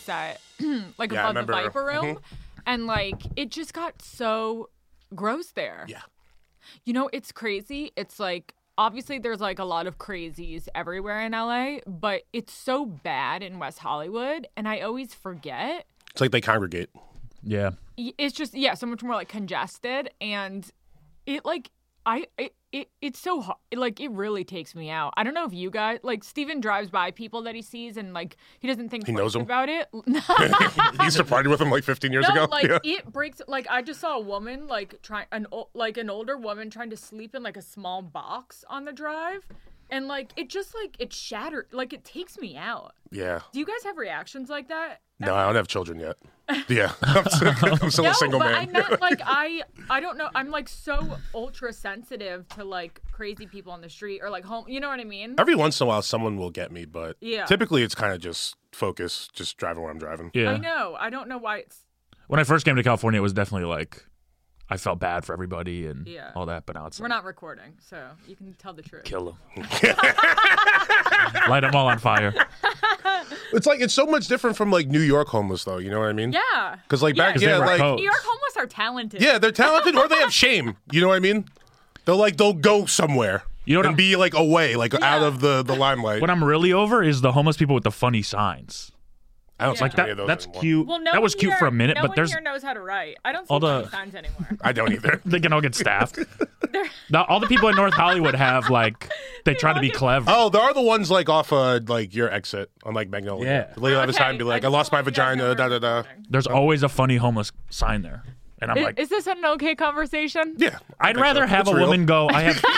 set, like Yeah, I above the remember. Viper Room, and like it just got so gross there. Yeah. You know, it's crazy. It's like obviously there's like a lot of crazies everywhere in LA, but it's so bad in West Hollywood, and I always forget. It's like they congregate. Yeah. It's just so much more like congested, and it like it's so hard. Like it really takes me out. I don't know if you guys like Steven drives by people that he sees and like he doesn't think He knows twice them? about it. He used to party with him like 15 years No, ago. like Yeah. it breaks. Like I just saw a woman like an older woman trying to sleep in like a small box on the drive, and like it just like it shattered. Like it takes me out. Yeah. Do you guys have reactions like that? No, I don't have children yet. Yeah. I'm still No, a single but man. I meant like I don't know. I'm like so ultra sensitive to like crazy people on the street or like home. You know what I mean? Every once in a while, someone will get me, but Yeah. typically it's kind of just focus, just driving where I'm driving. Yeah. I know. I don't know why it's. When I first came to California, it was definitely like I felt bad for everybody and Yeah. all that, but now it's We're not recording, so you can tell the truth. kill them. Light them all on fire. It's like it's so much different from like New York homeless, though. You know what I mean? Yeah. Because like back, 'Cause they yeah, wear like coats. New York homeless are talented. yeah, they're talented or they have shame. You know what I mean? They'll go somewhere. You know what and I'm- be like away, like out of the limelight. What I'm really over is the homeless people with the funny signs. I don't Yeah. see Like any that. of those That's anymore. cute. Well, no that was one cute here, for a minute, no but one there's here knows how to write. I don't see all the- funny signs anymore. I don't either. they can all get staffed. Now, all the people in North Hollywood have like they try to be clever. Oh, there are the ones like off like your exit on like Magnolia. Yeah. The lady will have a sign be like, I lost my vagina, da da da. There's always a funny homeless sign there, and I'm like, Is this an okay conversation? Yeah. I I'd think rather so. have It's a real. woman go.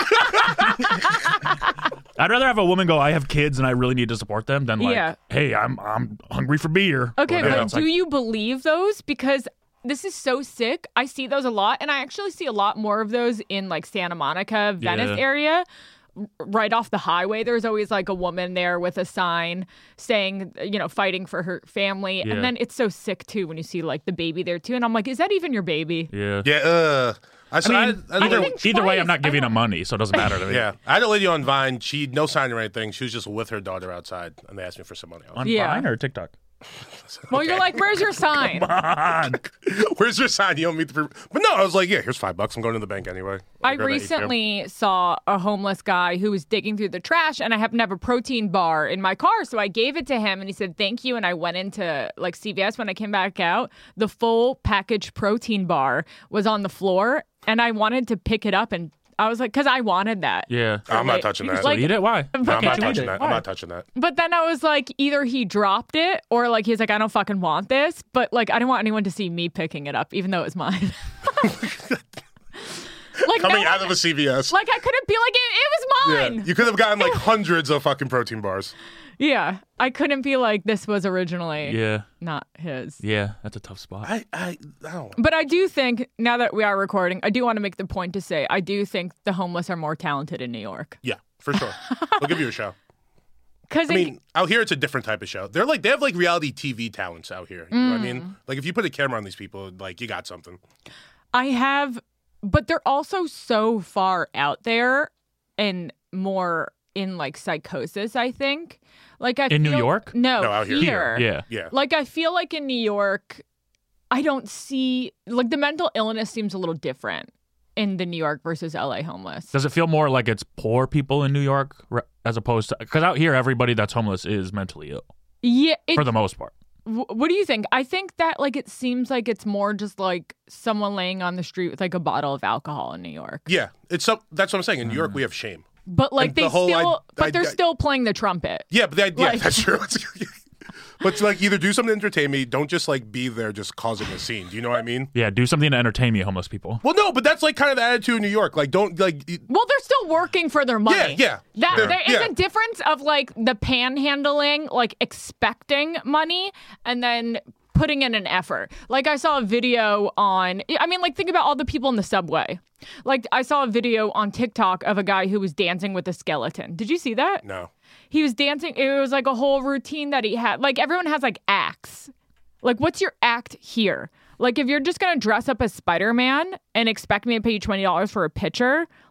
I'd rather have a woman go. I have kids and I really need to support them than like, Yeah. hey, I'm hungry for beer. Okay, Whatever. but It's do like, you believe those? Because this is so sick. I see those a lot, and I actually see a lot more of those in like Santa Monica, Venice Yeah. area. Right off the highway, there's always like a woman there with a sign saying, you know, fighting for her family. Yeah. And then it's so sick too when you see like the baby there too. And I'm like, is that even your baby? yeah. Yeah. I mean, I either, think either way, twice. I'm not giving them money, so it doesn't matter to me. yeah. I had a lady on Vine. She had no sign or anything. She was just with her daughter outside, and they asked me for some money. I was On Yeah. Vine or TikTok? Well, you're like, where's your sign? like, where's your sign? You don't meet the. But no, I was like, yeah, here's $5. I'm going to the bank anyway. I Grab that ATM. recently saw a homeless guy who was digging through the trash, and I happened to have a protein bar in my car, so I gave it to him, and he said thank you. And I went into like CVS when I came back out. The full packaged protein bar was on the floor, and I wanted to pick it up, and I was like, because I wanted that. Yeah. I'm not Like, touching You that. can still eat it? Why? No, I'm Can't not you eat touching it? that. Why? I'm not touching that. But then I was like, either he dropped it, or like he's like, I don't fucking want this. But like, I didn't want anyone to see me picking it up, even though it was mine. Like Coming no out one- of a CVS. Like I couldn't be like it was Yeah. mine. You could have gotten like hundreds of fucking protein bars. Yeah, I couldn't be like this was originally Yeah. not his. Yeah. That's a tough spot. I don't. But I do think now that we are recording, I do want to make the point to say I do think the homeless are more talented in New York. Yeah, for sure. We'll give you a show. Because I mean, out here it's a different type of show. They're like they have like reality TV talents out here. You know what I mean? Like if you put a camera on these people, like you got something. I have, but they're also so far out there and more in like psychosis. I think, like I In New feel- York? No, No, out here. here. Yeah. Yeah. Like I feel like in New York, I don't see like the mental illness seems a little different in the New York versus LA homeless. Does it feel more like it's poor people in New York as opposed to because out here everybody that's homeless is mentally ill Yeah, for the most part? What do you think? I think that like it seems like it's more just like someone laying on the street with like a bottle of alcohol in New York. Yeah. It's so that's what I'm saying. In New York we have shame. But like And they the whole still, I- they're still playing the trumpet. Yeah, but the idea Like- that's true. But it's like either do something to entertain me, don't just like be there just causing a scene. Do you know what I mean? Yeah, do something to entertain me, homeless people. Well, no, but that's like kind of the attitude in New York. Like don't like Well, they're still working for their money. Yeah. There is Yeah. a difference of like the panhandling, like expecting money, and then putting in an effort. Like I saw a video on, I mean, like think about all the people in the subway. Like I saw a video on TikTok of a guy who was dancing with a skeleton. Did you see that? no. He was dancing. It was like a whole routine that he had. Like everyone has like acts. Like what's your act here? Like if you're just going to dress up as Spider-Man and expect me to pay you $20 for a picture,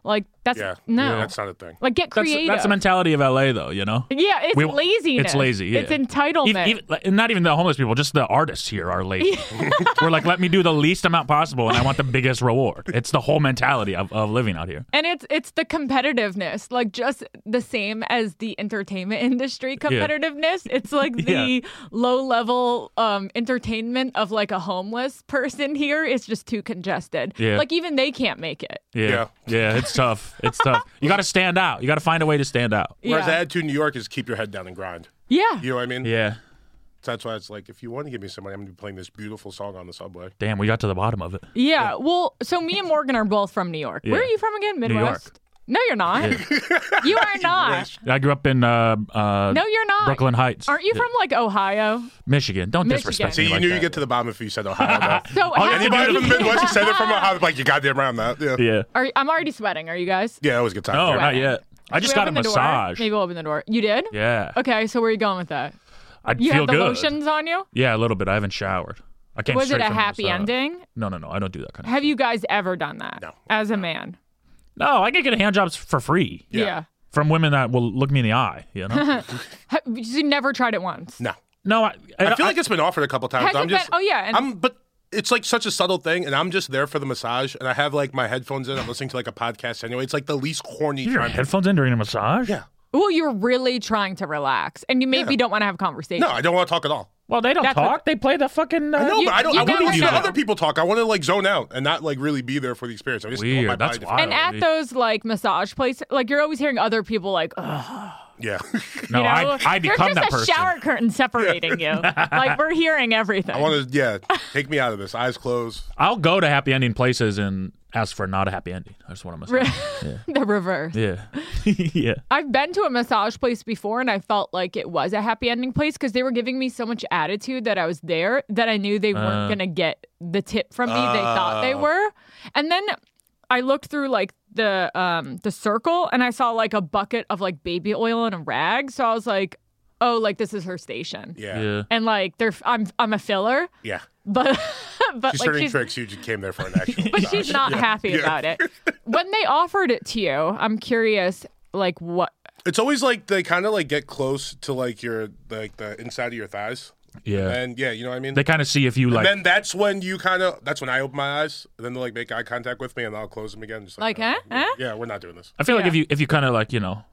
Like that's Yeah. no. Yeah, that's not a thing. Like get creative. That's the mentality of LA, though. You know. Yeah, it's laziness. It's lazy. Yeah. It's entitlement. And not even the homeless people, just the artists here are lazy. We're like, let me do the least amount possible, and I want the biggest reward. It's the whole mentality of living out here. And it's the competitiveness, like just the same as the entertainment industry competitiveness. It's like the low level entertainment of like a homeless person here is just too congested. Yeah. Like even they can't make it. Yeah. It's tough. It's tough. You got to stand out. You got to find a way to stand out. Whereas Yeah. the attitude in New York is keep your head down and grind. Yeah. You know what I mean? Yeah. So that's why it's like, if you want to give me some money, I'm going to be playing this beautiful song on the subway. Damn, we got to the bottom of it. Yeah. Well, so me and Morgan are both from New York. Yeah. Where are you from again? Midwest? York. No, you're not. You are not. I grew up in No, you're not. Brooklyn Heights. Aren't you from like Ohio? Michigan? Don't Michigan. disrespect See, me you like knew that. you get to the bottom if you said Ohio. though. So Anybody from the Midwest, you said it from Ohio, like, you goddamn right on that. Yeah. Yeah. I'm already sweating. Are you guys? Yeah, it was a good time. No, Yeah. not yet. I just Should we got a open the door? massage. Maybe we'll open the door. You did? Yeah. Okay, so where are you going with that? I You feel have the good. lotions on you? Yeah, a little bit. I haven't showered. I came Was it straight a from the happy massage. ending? No. I don't do that kind of Have you guys ever done that? No. As a man? No, I can get hand jobs for free Yeah. from women that will look me in the eye, you know? You never tried it once? No. No, I feel like it's been offered a couple times. Has I'm it just, been? Oh, yeah. And but it's like such a subtle thing, and I'm just there for the massage, and I have like my headphones in. I'm listening to like a podcast anyway. It's like the least corny your time. headphones in during a massage? Yeah. well, you're really trying to relax, and you maybe don't want to have a conversation. No, I don't want to talk at all. Well, they don't That's talk. what- They play the fucking. No, You- but I don't. you I want to never listen to know. other people talk. I want to like zone out and not like really be there for the experience. I just want my Weird. That's body to- wild. And at those like massage places, like you're always hearing other people like, ugh. Yeah. No, You know? I become There's that just person. a shower curtain separating you. Like we're hearing everything. I want to. Take me out of this. Eyes closed. I'll go to happy ending places and ask for not a happy ending. That's what I'm saying. the reverse. Yeah. Yeah. I've been to a massage place before and I felt like it was a happy ending place because they were giving me so much attitude that I was there that I knew they weren't going to get the tip from me they thought they were. And then I looked through like the circle and I saw like a bucket of like baby oil and a rag. So I was like, oh, like this is her station. Yeah. Yeah. And like I'm a filler, Yeah. but She's like turning tricks. You just came there for an actual. but she's not happy about it. When they offered it to you, I'm curious, like what? It's always like they kind of like get close to like your like the inside of your thighs. Yeah. And yeah, you know what I mean. They kind of see if you like. And then that's when you that's when I open my eyes. And then they'll like make eye contact with me, and I'll close them again. Just Like, huh? Yeah, we're not doing this. I feel like Yeah. if you kind of like, you know.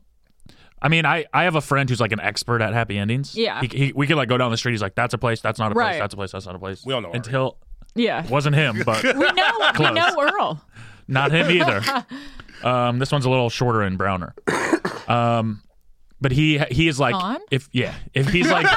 I mean, I have a friend who's like an expert at happy endings. Yeah. We could like go down the street. He's like, that's a place. That's not a place. Right. That's a place. That's not a place. We all know already. Until Yeah, wasn't him, but we know Earl. not him either. This one's a little shorter and browner. But he is like Sean? if he's like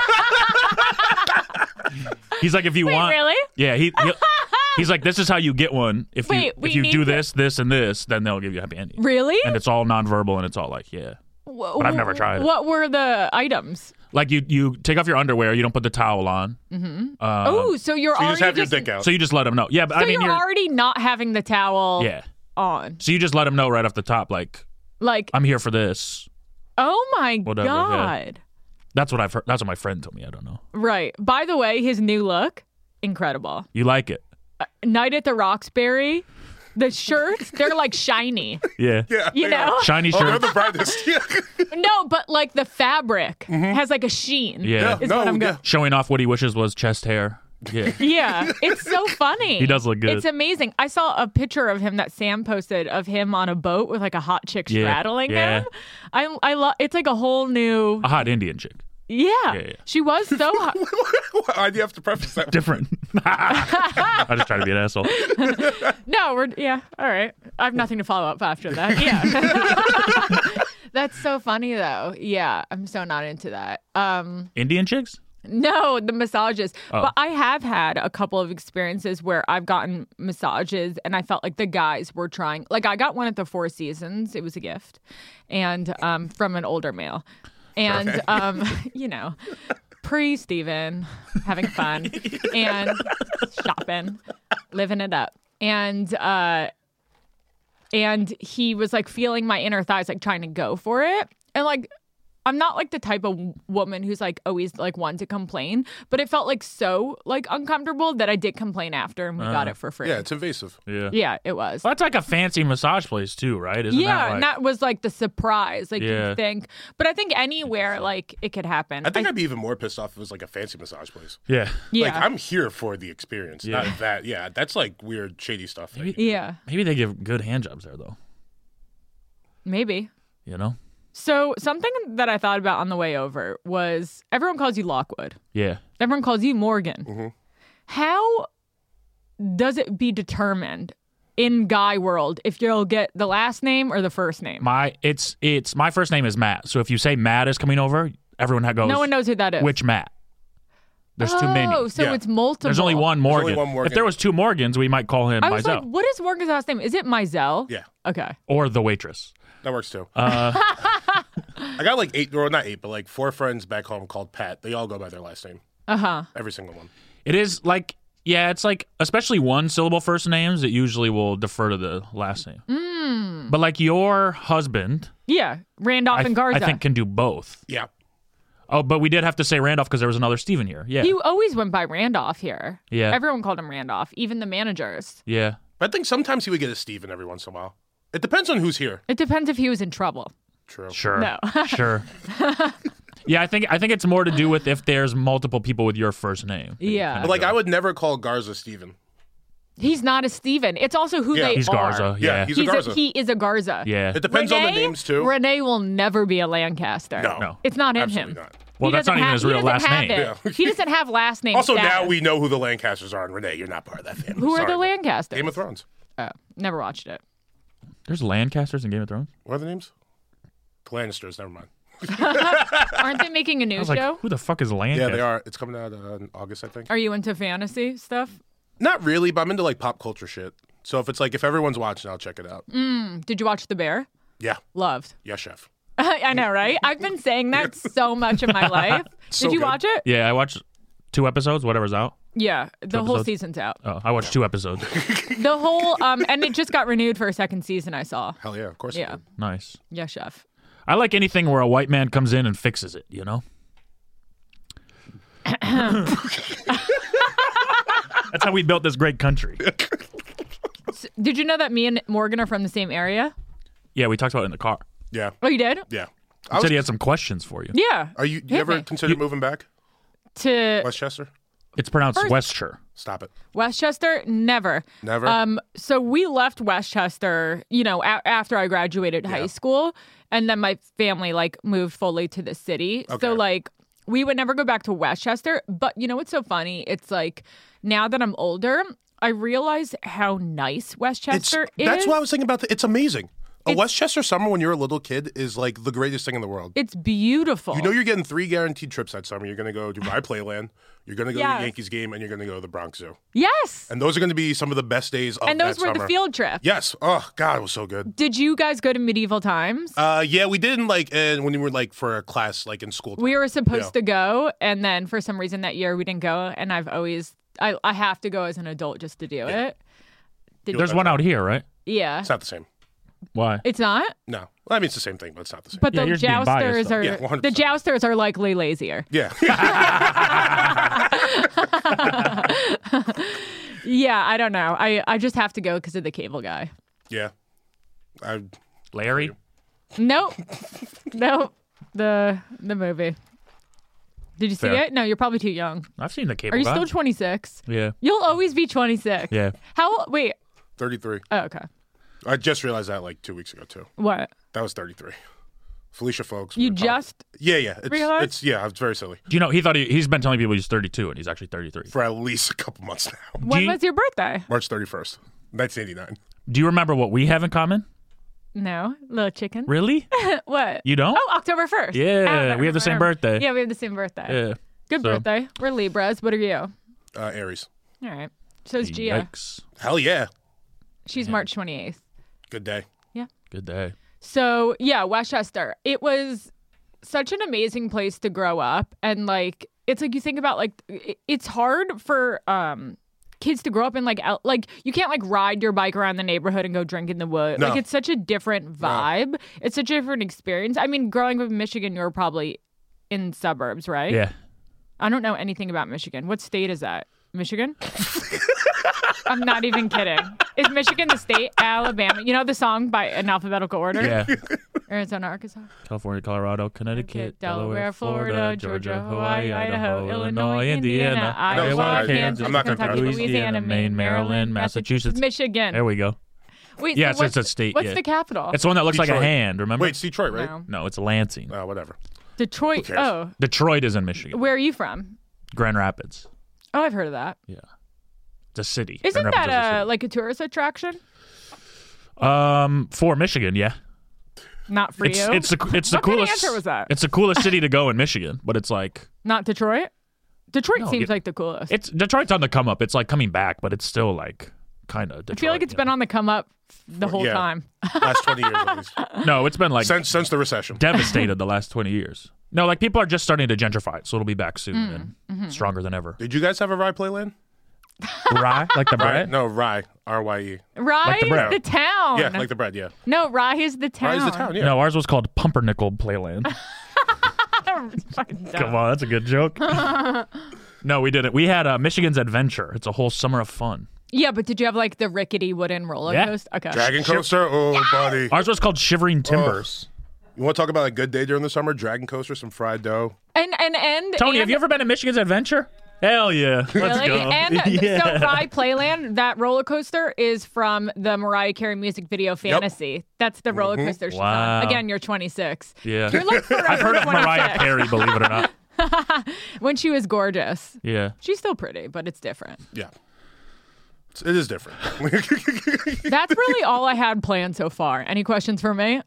he's like if you Wait, want really? yeah he's like this is how you get one if Wait, we you need do to- this and this then they'll give you a happy ending Really? and it's all nonverbal and it's all like yeah But I've never tried it. What were the items? like you take off your underwear you don't put the towel on Oh, so you're So you already just have your dick out. so you just let them know yeah but So I mean you're already not having the towel yeah on. so you just let them know right off the top like Like, I'm here for this oh my Whatever, yeah. God. that's what I've heard that's what my friend told me I don't know Right. By the way, his new look, incredible. you like it Night at the Roxbury, the shirts, they're like shiny. yeah Yeah. You they are. know? shiny Oh, they're shirt the brightest. Yeah. No, but like the fabric has like a sheen. yeah Is what I'm going. showing off what he wishes was chest hair yeah Yeah, it's so funny. He does look good. It's amazing. I saw a picture of him that Sam posted of him on a boat with like a hot chick Yeah, straddling yeah. him. I love. It's like a whole new. a hot Indian chick Yeah, yeah. she was so hot. Why do you have to preface that? different. I just try to be an asshole. No, all right. I have nothing to follow up after that. Yeah. That's so funny though. Yeah, I'm so not into that. Indian chicks? No, the massages. Oh. But I have had a couple of experiences where I've gotten massages and I felt like the guys were trying. Like I got one at the Four Seasons. It was a gift. And from an older male. And, you know, pre-Steven, having fun and shopping, living it up. And he was like feeling my inner thighs, like trying to go for it. And like, I'm not like the type of woman who's like always like one to complain, but it felt like so like uncomfortable that I did complain after and we got it for free. Yeah, it's invasive. Yeah. Yeah, it was. Well, that's like a fancy massage place too, right? Isn't Yeah, that like, and that was like the surprise. Like Yeah. you think, but I think anywhere like it could happen. I think I'd be even more pissed off if it was like a fancy massage place. yeah. yeah, Like, I'm here for the experience, Yeah. not that. Yeah, that's like weird, shady stuff. yeah, Maybe they give good hand jobs there though. maybe. You know? So something that I thought about on the way over was everyone calls you Lockwood. Yeah. Everyone calls you Morgan. Mm-hmm. How does it be determined in guy world if you'll get the last name or the first name? My first name is Matt. So if you say Matt is coming over, everyone goes, No one knows who that is. which Matt? There's too many. Oh, so Yeah. it's multiple. There's only one Morgan. only one Morgan. If there was two Morgans, we might call him I was like, Mizell what is Morgan's last name? Is it Mizell? Yeah, Okay. or the waitress. that works too. I got like 8, or not 8, but like 4 friends back home called Pat. They all go by their last name. Uh-huh. Every single one. It is like, yeah, it's like, especially one syllable first names, it usually will defer to the last name. But like your husband, Yeah. Randolph and Garza. I think can do both. Yeah. Oh, but we did have to say Randolph because there was another Steven here. Yeah. You always went by Randolph here. Yeah. Everyone called him Randolph, even the managers. Yeah. But I think sometimes he would get a Steven every once in a while. It depends on who's here. It depends if he was in trouble. True. Sure. No. Sure. Yeah, I think it's more to do with if there's multiple people with your first name. Yeah. But like, I would never call Garza Steven. He's not a Steven. It's also who Yeah. they He's are. Garza. Yeah. he's a Garza. He is a Garza. Yeah. It depends on the names too. Renee will never be a Lancaster. No. It's not in Absolutely him. not. Well, He that's not doesn't even have- his he real doesn't last have name. it. Yeah. He doesn't have last name Also, now status. we know who the Lancasters are, and Renee, you're not part of that family. Who are Sorry. the Lancasters? Game of Thrones. Oh, never watched it. There's Lancasters in Game of Thrones? What are the names? The Lannisters. Never mind. Aren't they making a new I was like, show? who the fuck is Lancaster? Yeah, they are. It's coming out in August, I think. Are you into fantasy stuff? Not really, but I'm into like pop culture shit. So if it's like if everyone's watching, I'll check it out. Did you watch The Bear? Yeah. Loved. Yes, chef. I know, right? I've been saying that so much of my life. So Did you good. watch it? Yeah, I watched 2 episodes, whatever's out. Yeah, the whole episodes? season's out. Oh, I watched 2 episodes. The whole and it just got renewed for a second season. I saw. Hell yeah, of course. Yeah, Nice. yeah, chef. I like anything where a white man comes in and fixes it, you know? That's how we built this great country. Did you know that me and Morgan are from the same area? Yeah, we talked about it in the car. Yeah. Oh, you did? Yeah. He said he had some questions for you. Yeah. Are you Hit ever me. consider moving back? To Westchester? It's pronounced First- Westshire. Stop it. Westchester? Never. Never? So we left Westchester, you know, after I graduated high school, and then my family like moved fully to the city. Okay. So like we would never go back to Westchester. But you know what's so funny? It's like now that I'm older, I realize how nice Westchester is. That's what I was thinking about. It's amazing. A Westchester summer when you're a little kid is like the greatest thing in the world. It's beautiful. You know you're getting 3 guaranteed trips that summer. You're going to go to Rye Playland, you're going to go to Yes. the Yankees game, and you're going to go to the Bronx Zoo. Yes. And those are going to be some of the best days of And those that were summer. the field trips. Yes. Oh, God, it was so good. Did you guys go to medieval times? Yeah, we did in like when we were like for a class like in school. We were supposed to go, and then for some reason that year we didn't go. And I've always, I have to go as an adult just to do it. There's one out here, right? Yeah. It's not the same. Why? It's not? No. Well, I mean, it's the same thing, but it's not the same. But Yeah, the you're just being biased, jousters though. are Yeah, 100%. the jousters are likely lazier. Yeah. Yeah, I don't know. I just have to go because of the cable guy. Yeah. Larry? Nope. Nope. The movie. Did you see Fair. it? No, you're probably too young. I've seen the cable Are you guy. still 26? Yeah. You'll always be 26. Yeah. How? Wait. 33. Oh, okay. I just realized that like 2 weeks ago, too. What? That was 33. Felicia Folks. You we were talking- just Yeah, yeah. realized? It's very silly. Do you know, he thought he's been telling people he's 32 and he's actually 33. For at least a couple months now. when you- was your birthday? March 31st, 1989. Do you remember what we have in common? No, little chicken. Really? What? You don't? Oh, October 1st. Yeah, Oh, we have the same birthday. Yeah, we have the same birthday. Yeah. Good So- birthday. We're Libras. What are you? Aries. All right. So's Gia. Yikes. Hell yeah. She's March 28th. Good day. Good day. So, yeah, Westchester. It was such an amazing place to grow up. And, like, it's like you think about, like, it's hard for kids to grow up in like you can't like ride your bike around the neighborhood and go drink in the woods. No. Like it's such a different vibe. It's such a different experience. I mean, growing up in Michigan, you were probably in suburbs, right? Yeah. I don't know anything about Michigan. What state is that? Michigan? I'm not even kidding. Is Michigan the state? Alabama. You know the song by in alphabetical order? Yeah. Arizona, Arkansas. California, Colorado, Connecticut, Delaware, Florida, Georgia, Hawaii, Idaho, Illinois, Indiana, Iowa, Kansas, I'm not gonna Kentucky, pronounce it. Louisiana, Maine, Maryland, Massachusetts. Michigan. There we go. Wait, Yeah, so so it's a state. What's yeah. the capital? It's the one that looks like a Detroit. hand, remember? Wait, it's Detroit, right? No. No, it's Lansing. Whatever. Detroit. cares? Oh, Detroit is in Michigan. where are you from? Grand Rapids. Oh, I've heard of that. Yeah. It's a city. Isn't Grand Rapids is a that city. like a tourist attraction? For Michigan, yeah. Not for It's you. the What kind of coolest answer was that? It's the coolest city to go in Michigan, but it's like Not Detroit. Detroit No, seems it- like the coolest. it's Detroit's on the come up. It's like coming back, but it's still like kind of I Detroit. feel like it's been on the come up the whole yeah. time. Last 20 years at least. No, it's been like Since the recession. devastated the last 20 years. No, like people are just starting to gentrify it, so it'll be back soon and stronger than ever. Did you guys have a rye playland? Rye, like the Rye? bread. No, rye. R-Y-E. Rye the is bread. the town. Yeah, like the bread, yeah. No, Rye is the town. Rye is the town, yeah. No, ours was called Pumpernickel Playland. Fucking dumb. Come on, that's a good joke. No, we didn't. We had Michigan's Adventure. It's a whole summer of fun. Yeah, but did you have like the rickety wooden roller Yeah. coaster? Okay. Dragon coaster? Oh, buddy. Ours was called Shivering Timbers. You want to talk about a good day during the summer? Dragon coaster, some fried dough. And Tony, have you ever been to Michigan's Adventure? Hell yeah. Let's Really? go. And Yeah. so Rye Playland, that roller coaster is from the Mariah Carey music video Fantasy. That's the roller coaster she's Wow. on. Again, you're 26. Yeah. You're like forever I've heard of 26. Mariah Carey, believe it or not. When she was gorgeous. Yeah. She's still pretty, but it's different. Yeah. It is different. That's really all I had planned so far. Any questions for me?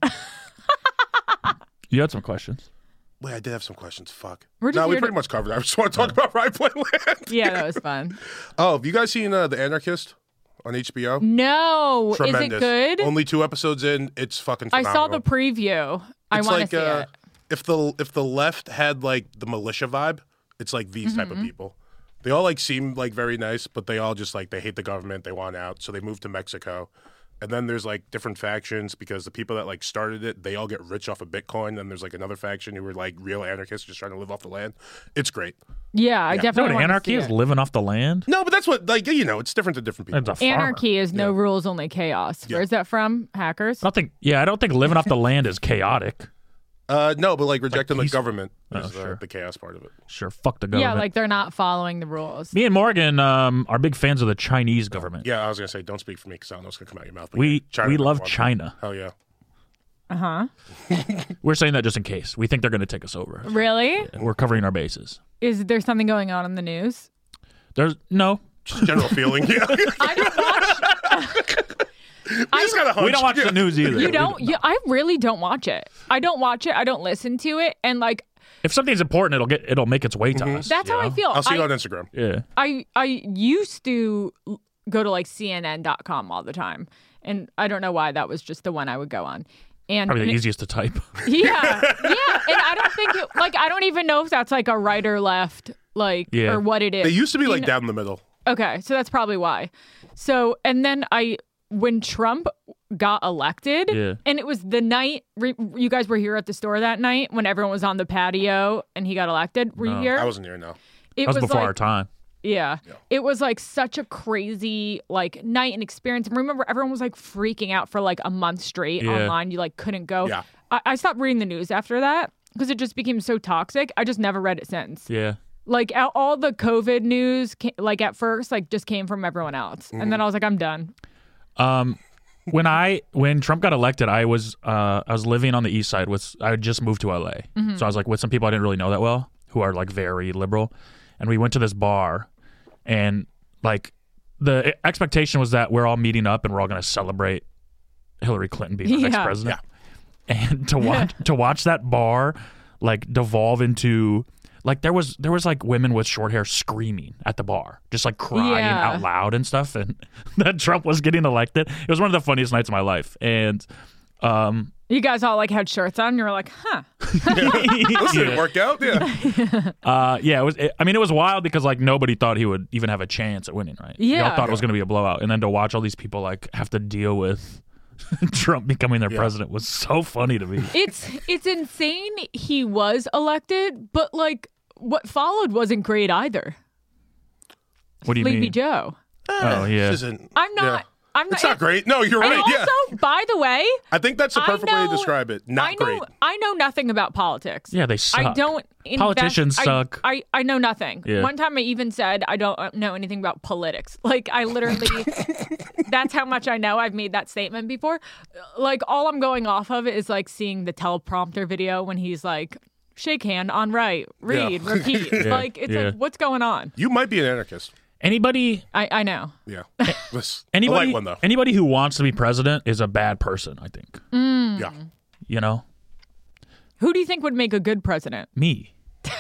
You had some questions. Wait, I did have some questions. Fuck. We're just No, we here pretty to- much covered it. I just want to talk about Rye Playland. Yeah, that was fun. Oh, have you guys seen The Anarchist on HBO? No. Tremendous. Is it good? Only 2 episodes in. It's fucking I phenomenal. saw the preview. I It's want to like, see it. If the left had like the militia vibe, it's like these type of Mm-hmm. people. They all like seem like very nice, but they all just like they hate the government. They want out, so they move to Mexico. And then there's like different factions because the people that like started it, they all get rich off of Bitcoin. Then there's like another faction who were like real anarchists just trying to live off the land. It's great. Yeah, I No, definitely want anarchy to is see it. living off the land. No, but that's what like it's different to different people. It's a farmer. Anarchy is no rules, only chaos. Yeah. Where's that from? Hackers? I don't think living off the land is chaotic. No, but like rejecting the peaceful. government is sure. the chaos part of it. Sure, fuck the government. Yeah, like they're not following the rules. Me and Morgan are big fans of the Chinese government. Yeah, I was gonna say don't speak for me because I don't know what's gonna come out of your mouth. but We China we number love one. China. Hell yeah. We're saying that just in case. We think they're going to take us over. Really? We're covering our bases. Is there something going on in the news? There's no. Just general feeling. Yeah. I don't watch. I just got a hunch. We don't watch the news either. You don't? I really don't watch it. I don't watch it. I don't listen to it. And like, If something's important, it'll make its way to us. that's you how I know? feel. I'll see you on Instagram. Yeah. I used to go to like CNN.com all the time. And I don't know why that was just the one I would go on. And Probably the easiest to type. yeah. And I don't think I don't even know if that's like a right or left, like, Yeah. or what it is. They used to be You like know- down the middle. Okay, so that's probably why. So, and then when Trump got elected, Yeah. and it was the night you guys were here at the store that night when everyone was on the patio and he got elected. Were you here? I wasn't here now. It That was before like, our time. Yeah. It was like such a crazy like night and experience. And remember, everyone was like freaking out for like a month straight Yeah. online. You like couldn't go. Yeah. I stopped reading the news after that because it just became so toxic. I just never read it since. Yeah. Like all the COVID news, like at first, like just came from everyone else, and then I was like, I'm done. When Trump got elected, I was living on the east side I had just moved to LA. Mm-hmm. So I was like with some people I didn't really know that well who are like very liberal. And we went to this bar and like the expectation was that we're all meeting up and we're all going to celebrate Hillary Clinton being our next Yeah. president. And to watch that bar like devolve into like there was like women with short hair screaming at the bar, just like crying Yeah. out loud and stuff, and that Trump was getting elected. It was one of the funniest nights of my life. And You guys all like had shirts on. You were like, huh. This didn't work out. Yeah. Yeah, it was wild because like nobody thought he would even have a chance at winning, right? Yeah. We all thought it was going to be a blowout, and then to watch all these people like have to deal with Trump becoming their president was so funny to me. It's insane he was elected, but like what followed wasn't great either. What do you Sleepy mean? Joe. Oh yeah. This isn't- I'm not. yeah. I'm not. It's not great. No, you're And right. also, Yeah. by the way, I think that's the perfect way to describe it. Not great. I know nothing about politics. Yeah, they suck. I don't. invest- Politicians suck. I know nothing. Yeah. One time I even said I don't know anything about politics. Like I literally, that's how much I know. I've made that statement before. Like all I'm going off of is like seeing the teleprompter video when he's like, shake hand on right, read, repeat. Like it's like, what's going on? You might be an anarchist. Anybody I know. Yeah. A light one, though. anybody who wants to be president is a bad person, I think. Yeah. You know? Who do you think would make a good president? Me.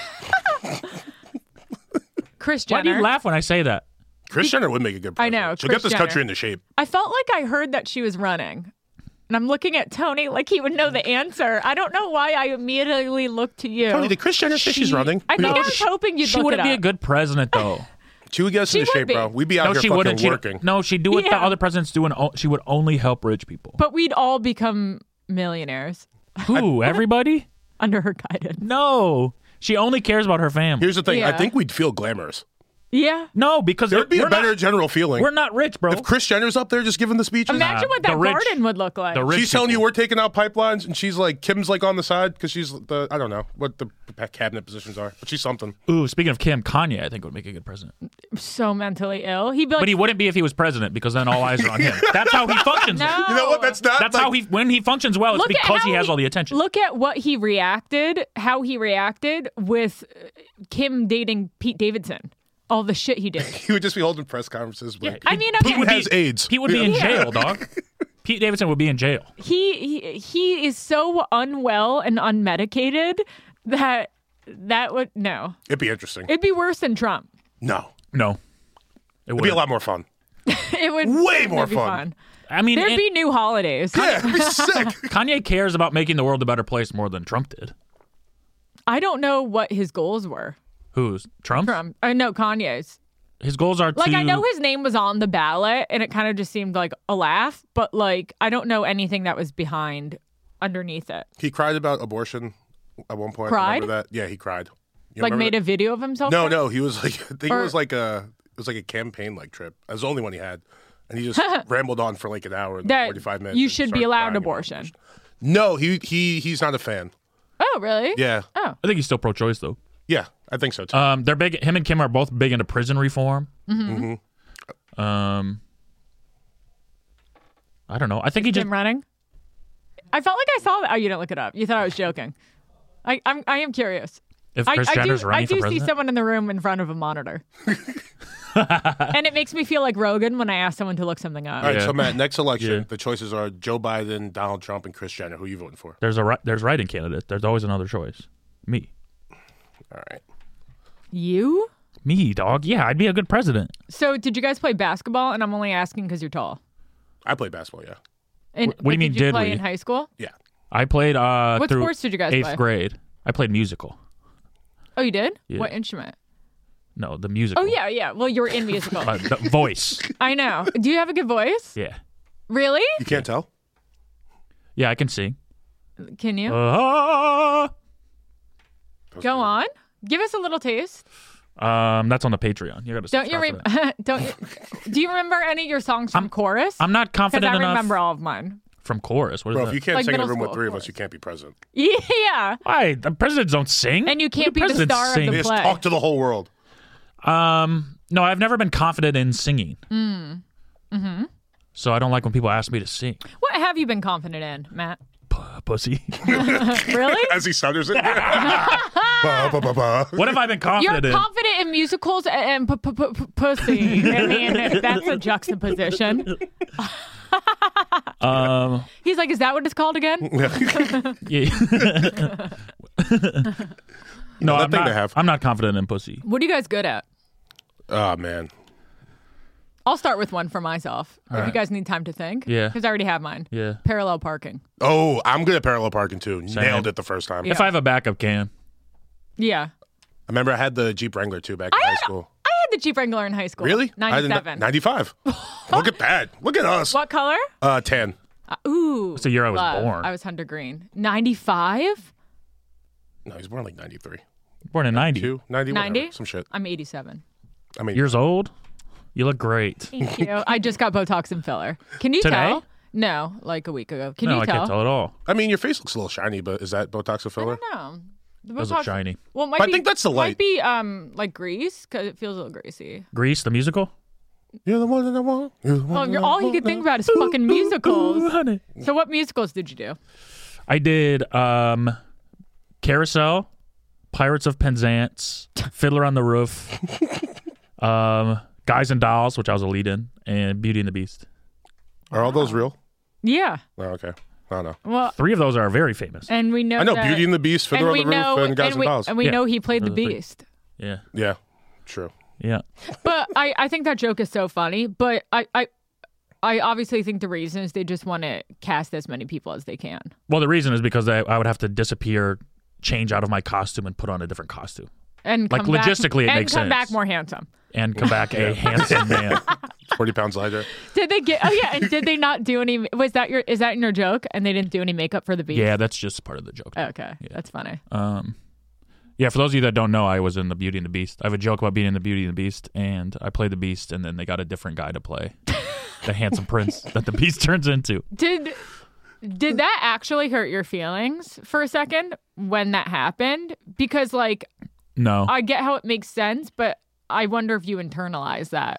Kris Why do Jenner. you laugh when I say that? Kris Jenner would make a good I president. know, She'll Kris get this Jenner. country into shape. I felt like I heard that she was running. And I'm looking at Tony like he would know the answer. I don't know why I immediately looked to you. Tony, did Kris Jenner say she's running? I think I was hoping you'd She look wouldn't it be a up. good president, though. She would get us into She would shape, be. bro. We'd be out No, here she fucking wouldn't. working. No, she'd do what the Yeah. other presidents do, and she would only help rich people. But we'd all become millionaires Who? Everybody? under her guidance. No. She only cares about her family. Here's the thing. I Yeah. think we'd feel glamorous. Yeah. No, because There'd be we're a better not, general feeling. we're not rich, bro. If Kris Jenner's up there just giving the speeches, Imagine what the that rich- garden would look like. the rich she's telling you people. we're taking out pipelines, and she's like, Kim's like on the side because she's the, I don't know what the cabinet positions are, but she's something. Ooh, speaking of Kim, Kanye, I think would make a good president. So mentally ill. He'd be like, But he wouldn't be if he was president, because then all eyes are on him. That's how he functions. no. You know what? That's not. That's like, how when he functions well, it's Look at because he how has all the attention. Look at what he reacted, how he reacted with Kim dating Pete Davidson. All the shit he did. He would just be holding press conferences. Like, I mean, okay. Putin has AIDS. He would be in Yeah. jail, dog. Pete Davidson would be in jail. He is so unwell and unmedicated that would no. It'd be interesting. It'd be worse than Trump. No, No. it'd be a lot more fun. It would Way more it'd be fun. I mean, There'd be new holidays. Yeah, it'd be sick. Kanye cares about making the world a better place more than Trump did. I don't know what his goals were. Who's? Trump? Trump. I know Kanye's. His goals are Like to... I know his name was on the ballot and it kind of just seemed like a laugh, but like I don't know anything that was behind underneath it. He cried about abortion at one point. Cried? Remember that? Yeah, he cried. You Like remember made that? a video of himself? No, there? no, he was like, I think Or- it was like a campaign like trip. It was the only one he had, and he just rambled on for like an hour and That 45 minutes. you and should be started allowed crying about abortion. No, he's not a fan. Oh, really? Yeah, Oh. I think he's still pro-choice, though. yeah, I think so too. They're big. Him and Kim are both big into prison reform. Mm-hmm. I don't know. I think he just... Him running? I felt like I saw that. Oh, you didn't look it up. You thought I was joking. I am curious. If Kris Jenner's I running for do see president... someone in the room in front of a monitor. And it makes me feel like Rogan when I ask someone to look something up. All right, yeah. so Matt, next election, Yeah. the choices are Joe Biden, Donald Trump, and Kris Jenner. Who are you voting for? There's writing candidates. There's always another choice. Me. All right. You? Me, dog. Yeah, I'd be a good president. So did you guys play basketball? And I'm only asking because you're tall. I play basketball. Yeah. And What do you mean, did you did play we? in high school? Yeah. I played What through sports did you guys 8th play? grade. I played musical. Oh, you did? Yeah. What instrument? No, the musical. Oh, yeah. Well, you were in musical. The voice. I know. Do you have a good voice? Yeah. Really? You can't tell. Yeah, I can sing. Can you? Uh, Go on. Give us a little taste. that's on the Patreon. You gotta Don't you? subscribe for that. Don't you? Do you remember any of your songs from chorus? I'm not Because confident I enough remember all of mine. from chorus. What is Bro, that? if you can't Like sing in a middle room with school, three of of us, course. you can't be president. Yeah. Why? The presidents don't sing. And you What can't do be the presidents star of sing? the They just play. talk to the whole world. No, I've never been confident in singing. So I don't like when people ask me to sing. What have you been confident in, Matt? Pussy. Really? As he stutters it. Ba, ba, ba, ba. What have I been You're confident in? confident in musicals and pussy. I mean, that's a juxtaposition. He's like, is that what it's called again? Yeah. No, That I'm thing not, they have. I'm not confident in pussy. What are you guys good at? Oh man, I'll start with one for myself. If you guys need time to think. Yeah. Because I already have mine. Yeah. Parallel parking. Oh, I'm good at parallel parking too. Nailed it the first time. If I have a backup can. Yeah. I remember I had the Jeep Wrangler too back in high school. I had the Jeep Wrangler in high school. Really? 97. 95. Look at that. Look at us. What color? Tan. Ooh. It's the year I was love. born. I was Hunter Green. 95? No, he's born like 93. Born in 90. 90, 90? whatever, some shit. I'm 87. I mean, Years old? You look great. Thank you. I just got Botox and filler. Can you Today? tell? No, like a week ago. Can No, you I tell? can't tell at all. I mean, your face looks a little shiny, but is that Botox or filler? No. The Does look shiny. Well, it might But I be, think that's the might light. be like grease because it feels a little greasy. Grease, the musical? You're the one that I want. You're the one that I All he want could think now. about is fucking musicals. Honey. So what musicals did you do? I did Carousel, Pirates of Penzance, Fiddler on the Roof, Guys and Dolls, which I was a lead in, and Beauty and the Beast. Are all those real? Yeah. Oh, okay. I don't know. Well, 3 of those are very famous. and we know I know that, Beauty and the Beast, Fiddler on the Roof, and Guys and Dolls. And we Yeah. know he played the Those are the 3. Beast. Yeah. Yeah, true. Yeah. But I think that joke is so funny. But I obviously think the reason is they just want to cast as many people as they can. Well, the reason is because I would have to disappear, change out of my costume, and put on a different costume. And Like, come back- logistically, it and makes come back sense. more handsome. And come back a handsome man. 40 pounds lighter. Did they get? Oh yeah, and did they not do any? Was that your? Is that in your joke? And they didn't do any makeup for the Beast? Yeah, that's just part of the joke. Okay, that's funny. Yeah, for those of you that don't know, I was in the Beauty and the Beast. I have a joke about being in the Beauty and the Beast, and I played the Beast, and then they got a different guy to play the handsome prince that the Beast turns into. Did that actually hurt your feelings for a second when that happened? Because like No. I get how it makes sense, but I wonder if you internalize that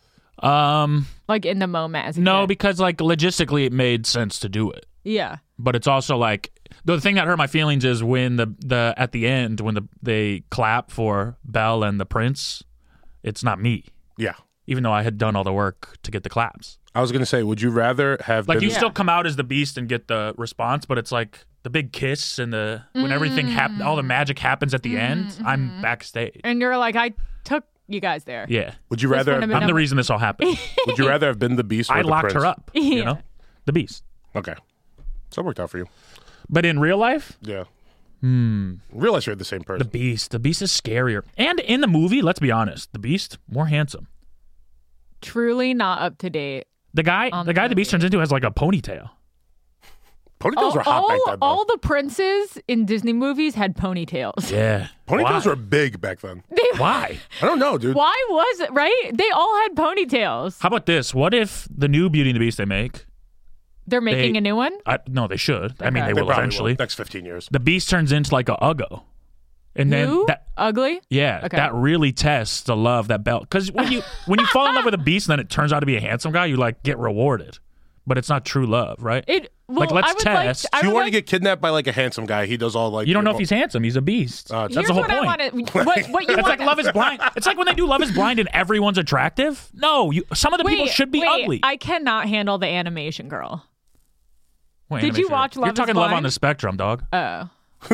like in the moment as a No, kid. because like logistically it made sense to do it. Yeah. But it's also like the thing that hurt my feelings is when the at the end when they clap for Belle and the prince, it's not me. Yeah. Even though I had done all the work to get the claps. I was going to say, would you rather have Like been... you still come out as the Beast and get the response, but it's like the big kiss and the when everything happens, all the magic happens at the end. I'm backstage. And you're like, I took you guys there. Yeah, Would you rather wouldn't have, have I'm the reason this all happened. would you rather have been the Beast or I the locked Prince? her up. Yeah. You know, the Beast. Okay. So it worked out for you. But in real life, Yeah. Realize you're the same person. the Beast is scarier. And in the movie, let's be honest, the Beast more handsome. Truly not up to date. The guy the Beast turns into has like a ponytail. Ponytails were hot back then, though. all the princes in Disney movies had ponytails. Yeah. Ponytails Why? were big back then. Why? I don't know, dude. Why was it right? They all had ponytails. How about this? What if the new Beauty and the Beast they make? They're making a new one. No, they should. I mean, Okay. they will probably eventually. will. Next 15 years. The Beast turns into like a Uggo, and then New? that Ugly. yeah, Okay. that really tests the love that Belle. Because when you fall in love with a Beast and then it turns out to be a handsome guy, you like get rewarded, but it's not true love, right? Well, let's I would test. I If you would want like, to get kidnapped by like a handsome guy, he does all like... You don't know if he's handsome. He's a beast. That's That's here's the whole what point. I wanted. What you It's want? like Love is Blind. It's like when they do Love is Blind and everyone's attractive. No, some of the people should be ugly. I cannot handle the animation girl. Wait, Did you animation. watch Love You're is talking Love on Blind? the Spectrum, dog. Oh.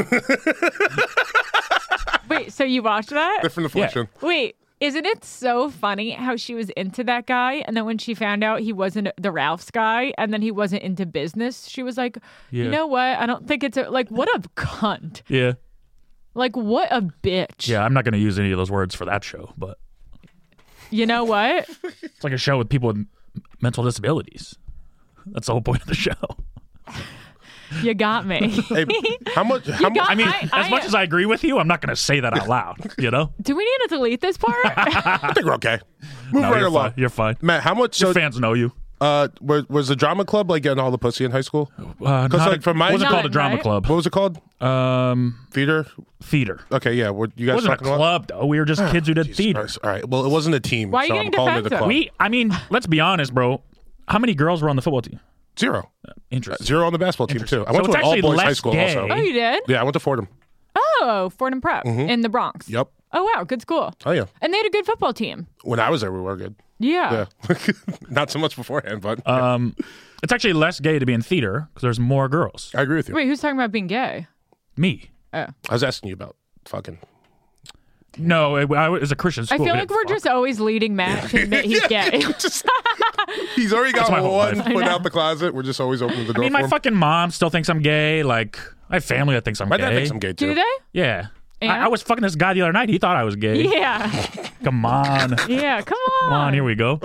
Wait, so you watched that? Different affliction. Wait, isn't it so funny how she was into that guy, and then when she found out he wasn't the Ralph's guy, and then he wasn't into business, she was like, Yeah. you know what? I don't think it's what a cunt. Yeah. Like, what a bitch. Yeah, I'm not going to use any of those words for that show, but You know what? it's like a show with people with mental disabilities. That's the whole point of the show. You got me. Hey, how much... I mean, as much as I agree with you, I'm not going to say that out loud, you know? Do we need to delete this part? I think we're okay. Move No, right you're along. fine. You're fine. Matt, how much... Your So, fans know you. was the drama club like getting all the pussy in high school? Not like, for my- wasn't called a None, drama right? club. What was it called? Theater. Okay, yeah. Were you It guys wasn't a talking about? club, though. We were just kids who did Jesus theater. Christ. All right. Well, it wasn't a team. Why are you so getting I'm calling it a defensive? club. Let's be honest, bro. How many girls were on the football team? 0. Interesting. 0 on the basketball team too. I went So to it's an all actually boys high less school gay. also. Oh, you did? Yeah, I went to Fordham. Oh, Fordham Prep in the Bronx. Yep. Oh, wow. Good school. Oh yeah. And they had a good football team. When I was there, we were good. Yeah. Yeah. Not so much beforehand, but It's actually less gay to be in theater because there's more girls. I agree with you. Wait, who's talking about being gay? Me. Oh. I was asking you about fucking. No, it was a Christian school. I feel We like didn't we're fuck. just always leading Matt to admit he's gay. He's already got my whole one life. foot out the closet. We're just always opening the I door mean, for my him. fucking mom still thinks I'm gay. Like, I have family that thinks I'm My gay. dad thinks I'm gay too. Do they? Yeah. And? I was fucking this guy the other night. He thought I was gay. Yeah. Come on. Yeah. Come on. Come on, here we go.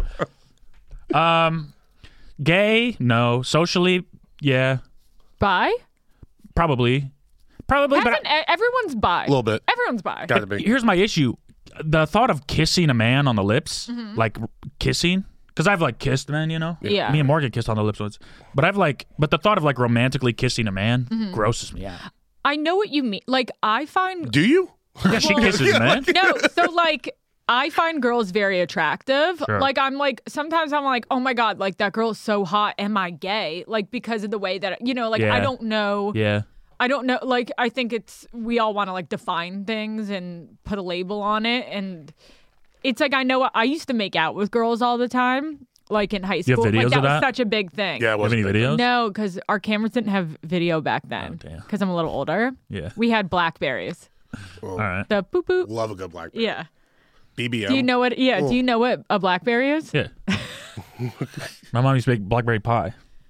Gay? No. Socially? Yeah. Bi? Probably. But Everyone's bi. A little bit. Everyone's bi. Got to be. here's my issue. The thought of kissing a man on the lips, like kissing, because I've like kissed men, you know? Yeah. Me and Morgan kissed on the lips once. But the thought of like romantically kissing a man grosses me out. I know what you mean. Like, I find Do you? Yeah, she kisses men. no. So like, I find girls very attractive. Sure. Like, sometimes I'm like, oh my god, like that girl's so hot. Am I gay? Like, because of the way that like Yeah. I don't know. Yeah. I don't know. Like, I think we all want to like define things and put a label on it. And it's like, I know I used to make out with girls all the time, like in high You school. have videos like, that of was that? such a big thing. Yeah, it Have wasn't any big. videos? No, because our cameras didn't have video back then. Oh, damn. Because I'm a little older. Yeah. We had Blackberries. All right. The boop boop. Love a good blackberry. Yeah. BBM. Do you know what? Yeah. Do you know what a Blackberry is? Yeah. My mom used to make blackberry pie.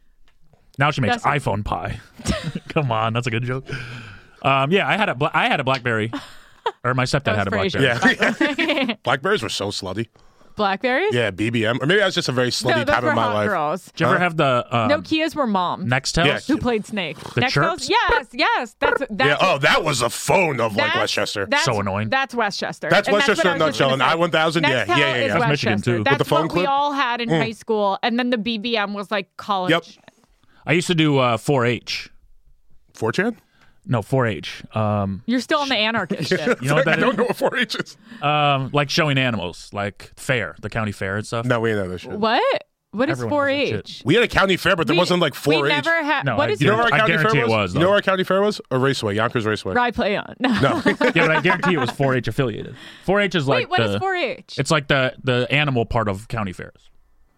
Now she makes That's- iPhone pie. Come on, that's a good joke. Yeah, I had a BlackBerry, or my stepdad That had a was BlackBerry. Yeah. Blackberries were so slutty. Blackberries? Yeah, BBM. Or maybe I was just a very slutty No, those time were of my hot life. girls. Did you ever have the Nokias were moms. Nextels? Yeah. Who played Snake? The Nextels? chirps? Yes. That's Yeah. Oh, that was a phone of like that's- Westchester. That's, So annoying. That's Westchester. That's And Westchester what in I a was just nutshell. And gonna say. I-1000, yeah. Nextel Yeah. is That's Michigan, Westchester. too. That's With the phone what we clip? all had in high school. And then the BBM was like college. Yep. I used to do 4-H. 4chan? No, 4-H. You're still on the anarchist shit. You know what that I don't is? know what 4-H is. Like showing animals, like fair, the county fair and stuff. No, we didn't know this shit. What? What is Everyone knows that 4-H? We had a county fair, but there wasn't like 4-H. We never had. No, what I is You know where our I county guarantee fair it was? was, You know though. where our county fair was? A raceway, Yonkers Raceway. Rye play on. No. No. Yeah, but I guarantee it was 4-H affiliated. 4-H is like Wait, what is 4-H? It's like the animal part of county fairs.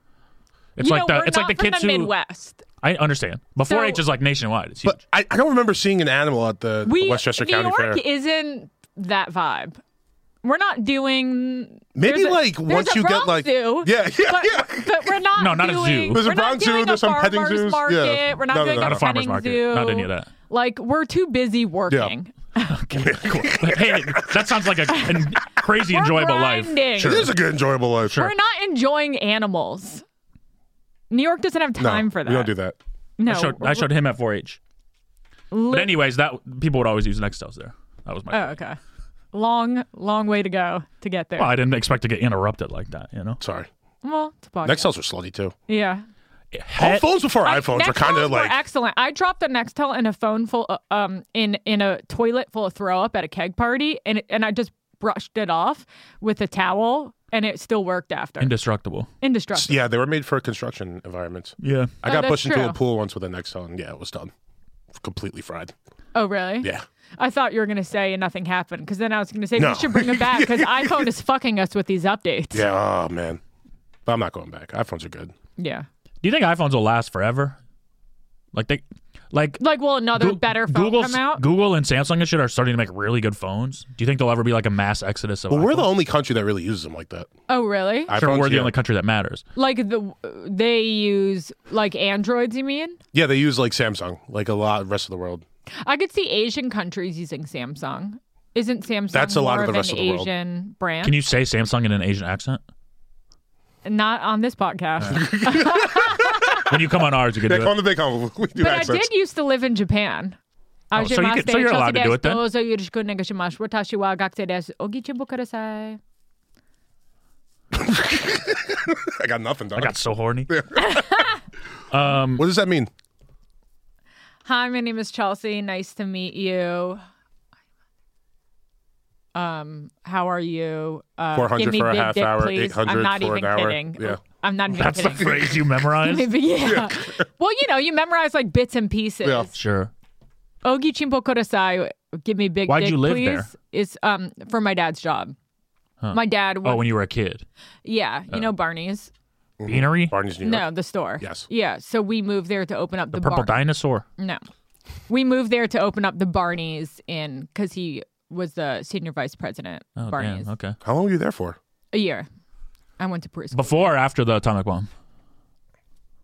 It's like we're it's not like the from kids the who Midwest. I understand, but So- 4-H is like nationwide. It's huge. But I don't remember seeing an animal at the Westchester New County York Fair. isn't that vibe. We're not doing. Maybe there's a- like there's once a you get Bronx like zoo, yeah, but, but we're not. No, not a doing, zoo. There's a we're not Bronx zoo, doing there's a some petting farmer's zoos. market. Yeah. We're not No, doing no, not a a farmer's petting market. zoo. Not any of that. Like we're too busy working. Okay, cool. Hey, that sounds like a crazy We're enjoyable life. grinding. It is a good enjoyable life. We're not enjoying animals. New York doesn't have No, time for that. we don't do that. No, I showed him at 4-H. But anyways, that people would always use Nextels there. That was my. Oh, okay. Long way to go to get there. Well, I didn't expect to get interrupted like that. You know. Sorry. Well, it's a podcast. Nextels were slutty too. Yeah. All phones before iPhones are kind Nextels of were like excellent. I dropped a Nextel in a phone full, in a toilet full of throw up at a keg party, and I just brushed it off with a towel, and it still worked after. Indestructible. Indestructible. yeah, they were made for construction environments. Yeah. I got that's pushed into true. a pool once with a Nextel, and yeah, it was done. Completely fried. Oh, really? Yeah. I thought you were gonna say nothing happened, because then I was gonna say No. we should bring it back because iPhone is fucking us with these updates. Yeah. Oh man. But I'm not going back. iPhones are good. Yeah. Do you think iPhones will last forever? Like Like, will another Goo- better phone Google's- come out? Google and Samsung and shit are starting to make really good phones. Do you think there'll ever be like a mass exodus of Well, we're iPhones? the only country that really uses them like that. Oh, really? Sure, iPhones, we're the yeah. only country that matters. Like they use like Androids, you mean? Yeah, they use like Samsung, like a lot of the rest of the world. I could see Asian countries using Samsung. Isn't Samsung That's a lot more of the rest an of the world. Asian brand? Can you say Samsung in an Asian accent? Not on this podcast. When you come on ours, you can Yeah, do come on it. the big home. We do But I accents. did used to live in Japan. Oh, so you're allowed to do it then? I got nothing, dog. I got so horny. What does that mean? Hi, my name is Chelsea. Nice to meet you. How are you? 400 give me for a big half dick, hour, please. 800 I'm not for even an hour. kidding. Yeah. I'm not even That's the kidding. phrase you memorized? Yeah. Well, you memorize like bits and pieces. Yeah. Sure. Ogi chimpo kodasai. Give me big Why'd dick, you live please. there? It's for my dad's job. My dad. Oh, when you were a kid. Yeah, you know Barney's. Beanery? Barney's New York. No, the store. Yes. Yeah, so we moved there to open up the, Purple bar. dinosaur. No, we moved there to open up the Barney's because he was the senior vice president. Oh, Barney's damn. Okay. How long were you there for? a year. I went to preschool. Before or after the atomic bomb?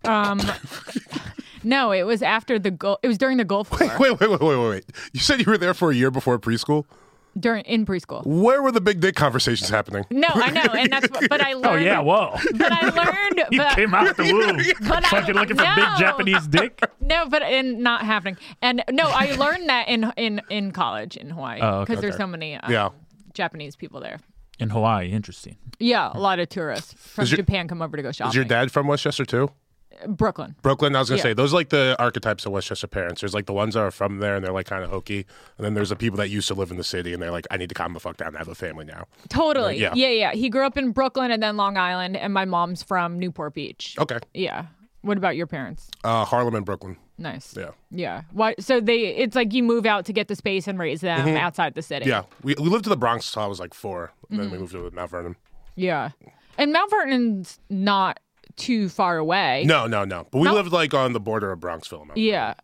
No, it was after the it was during the Gulf War. Wait. You said you were there for a year before preschool? In preschool. Where were the big dick conversations happening? No, I know, and that's but I learned. Oh yeah, whoa. But I learned. You but, came out the womb, But fucking looking for big Japanese dick. No, but not happening. And no, I learned that in college in Hawaii Oh, okay. because there's so many Japanese people there. In Hawaii, interesting. Yeah, a lot of tourists from your- Japan come over to go shopping. Is your dad from Westchester too? Brooklyn. Brooklyn, I was going to Yeah. say, those are like the archetypes of Westchester parents. There's like the ones that are from there and they're like kind of hokey. And then there's the people that used to live in the city and they're like, I need to calm the fuck down. I have a family now. Totally. Yeah. Yeah. He grew up in Brooklyn and then Long Island, and my mom's from Newport Beach. Okay. Yeah. What about your parents? Harlem and Brooklyn. Nice. Yeah. Yeah. Why? So it's like you move out to get the space and raise them outside the city. Yeah. We lived in the Bronx until I was like 4. And then we moved to Mount Vernon. Yeah. And Mount Vernon's not too far away. No. But we lived like on the border of Bronxville. And Mount Yeah.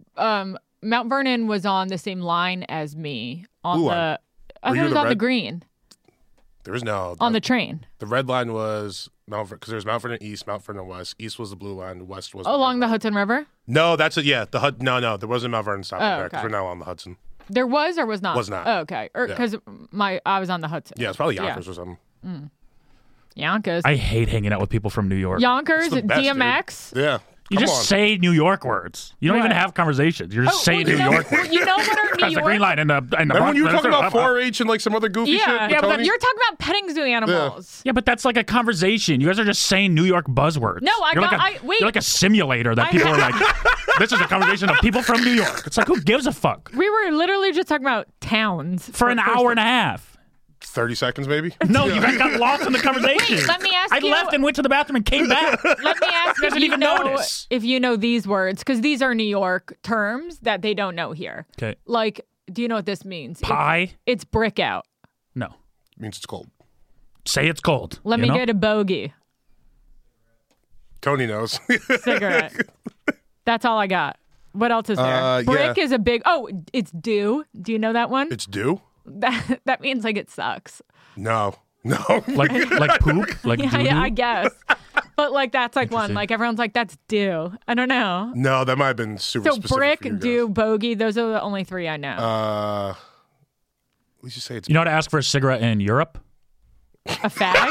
Mount Vernon was on the same line as me on Blue the. line. I Were thought you it was the on the red? green There was no. on the train The red line was Mount Vernon because there was Mount Vernon East, Mount Vernon West. East was the blue line. West was along red the Hudson River. line. No, that's it. Yeah, No, there wasn't Mount Vernon stopping there because okay. we're now on the Hudson. There was or was not? Was not. Oh, okay. Because I was on the Hudson. Yeah, it's probably Yonkers or something. Yonkers. I hate hanging out with people from New York. Yonkers, It's the best, dude. DMX. Yeah. You Come just on. say New York words. You don't even Right. have conversations. You're just saying well, New York words. You know what are New That's the York? green line and the Remember when you were talking about Minnesota. 4-H and like some other goofy shit? Yeah, with yeah, but Tony? you're talking about petting zoo animals. Yeah, but that's like a conversation. You guys are just saying New York buzzwords. No, you're wait. You're like a simulator that people are like, this is a conversation of people from New York. It's like, who gives a fuck? We were literally just talking about towns For an hour and a half. 30 seconds, maybe? No, you guys got lost in the conversation. Wait, let me ask I you- left and went to the bathroom and came back. Let me ask doesn't if you even know notice. if you know these words, because these are New York terms that they don't know here. Okay. Like, do you know what this means? Pie? It's brick out. No. Means it's cold. Say it's cold. Let you me know? get a bogey Tony knows. cigarette. That's all I got. What else is there? Brick yeah. is a big. Oh, it's due. Do you know that one? It's due? That means like it sucks. No. like poop? Like Yeah, doo-doo? I guess. But like that's like one. Interesting. Like everyone's like that's due. I don't know. No, that might have been super So specific brick, for you guys. due, bogey. Those are the only 3 I know. We should say it's You know how to ask for a cigarette in Europe? A fag.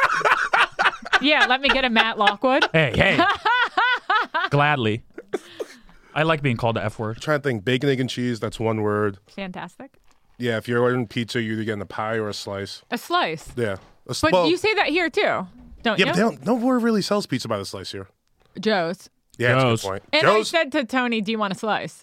Yeah, let me get a Matt Lockwood. Hey. Gladly. I like being called the F word. I'm trying to think. Bacon, egg, and cheese, that's one word. Fantastic. Yeah, if you're ordering pizza, you're either getting a pie or a slice. A slice. Yeah. But you say that here too, don't Yeah, you? but they don't, nowhere really sells pizza by the slice here. Joe's. Yeah, that's a Joe's. good point. And Joe's? I said to Tony, "Do you want a slice?"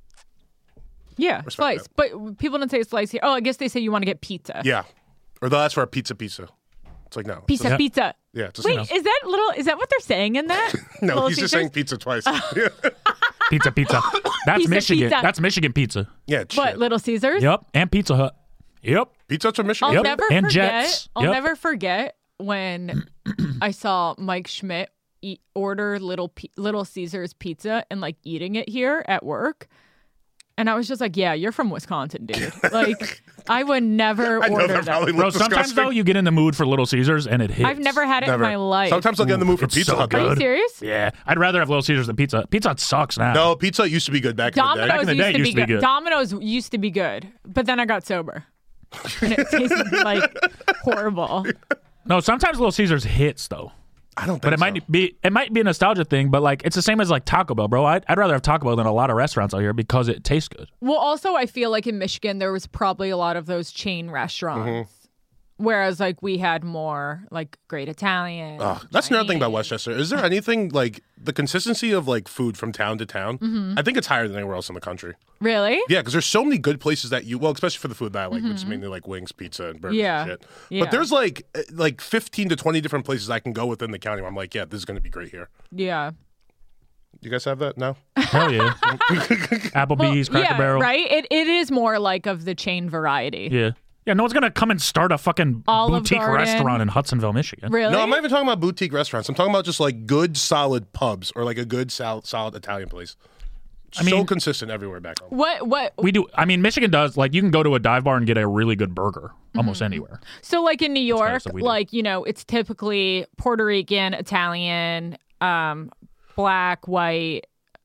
Yeah, slice. that. But people don't say slice here. Oh, I guess they say you want to get pizza. Yeah. Or they'll ask for a pizza. It's like, no. Pizza, Yeah. pizza. Yeah, it's just Wait, no. is that what they're saying in that? No, Little he's just Caesars? saying pizza twice. Pizza. That's Pizza, Michigan. pizza. That's Michigan pizza. Yeah, What, shit. Little Caesars? Yep. And Pizza Hut. Yep. Pizza from Michigan? I'll Yep. never And forget. Jets. I'll Yep. never forget when I saw Mike Schmidt order Little Caesars pizza and like eating it here at work. And I was just like, yeah, you're from Wisconsin, dude. Like, I would never I know order that that. probably Bro, looks sometimes disgusting. though you get in the mood for Little Caesars and it hits. I've never had it Never. in my life. Sometimes I'll get in the mood for it's Pizza so Hut. good. Are you serious? Yeah, I'd rather have Little Caesars than pizza. Pizza Hut sucks now. No, pizza used to be good back in the day. Domino's in the day, used to be good. Domino's used to be good, but then I got sober. And it tasted like horrible. No, sometimes Little Caesars hits though. I don't think But it might be a nostalgia thing, but like it's the same as like Taco Bell, bro. I'd rather have Taco Bell than a lot of restaurants out here because it tastes good. Well, also, I feel like in Michigan, there was probably a lot of those chain restaurants. Whereas, like, we had more, like, Great Italian. That's another thing about Chinese. Westchester. Is there anything like the consistency of like food from town to town? I think it's higher than anywhere else in the country. Really? Yeah, because there's so many good places that especially for the food that I like, which is mainly like wings, pizza, and burgers Yeah. and shit. Yeah. But there's like 15 to 20 different places I can go within the county where I'm like, yeah, this is going to be great here. Yeah. You guys have that? No? Hell yeah. Applebee's, Cracker yeah, Barrel. right? It is more like of the chain variety. Yeah. Yeah, no one's gonna come and start a fucking Olive boutique Garden. restaurant in Hudsonville, Michigan. Really? No, I'm not even talking about boutique restaurants. I'm talking about just like good, solid pubs or like a good, solid Italian place. So mean- consistent everywhere back home. What? We do. I mean, Michigan does. Like, you can go to a dive bar and get a really good burger almost anywhere. So, like in New York, stuff we do. like, you know, it's typically Puerto Rican, Italian, black, white.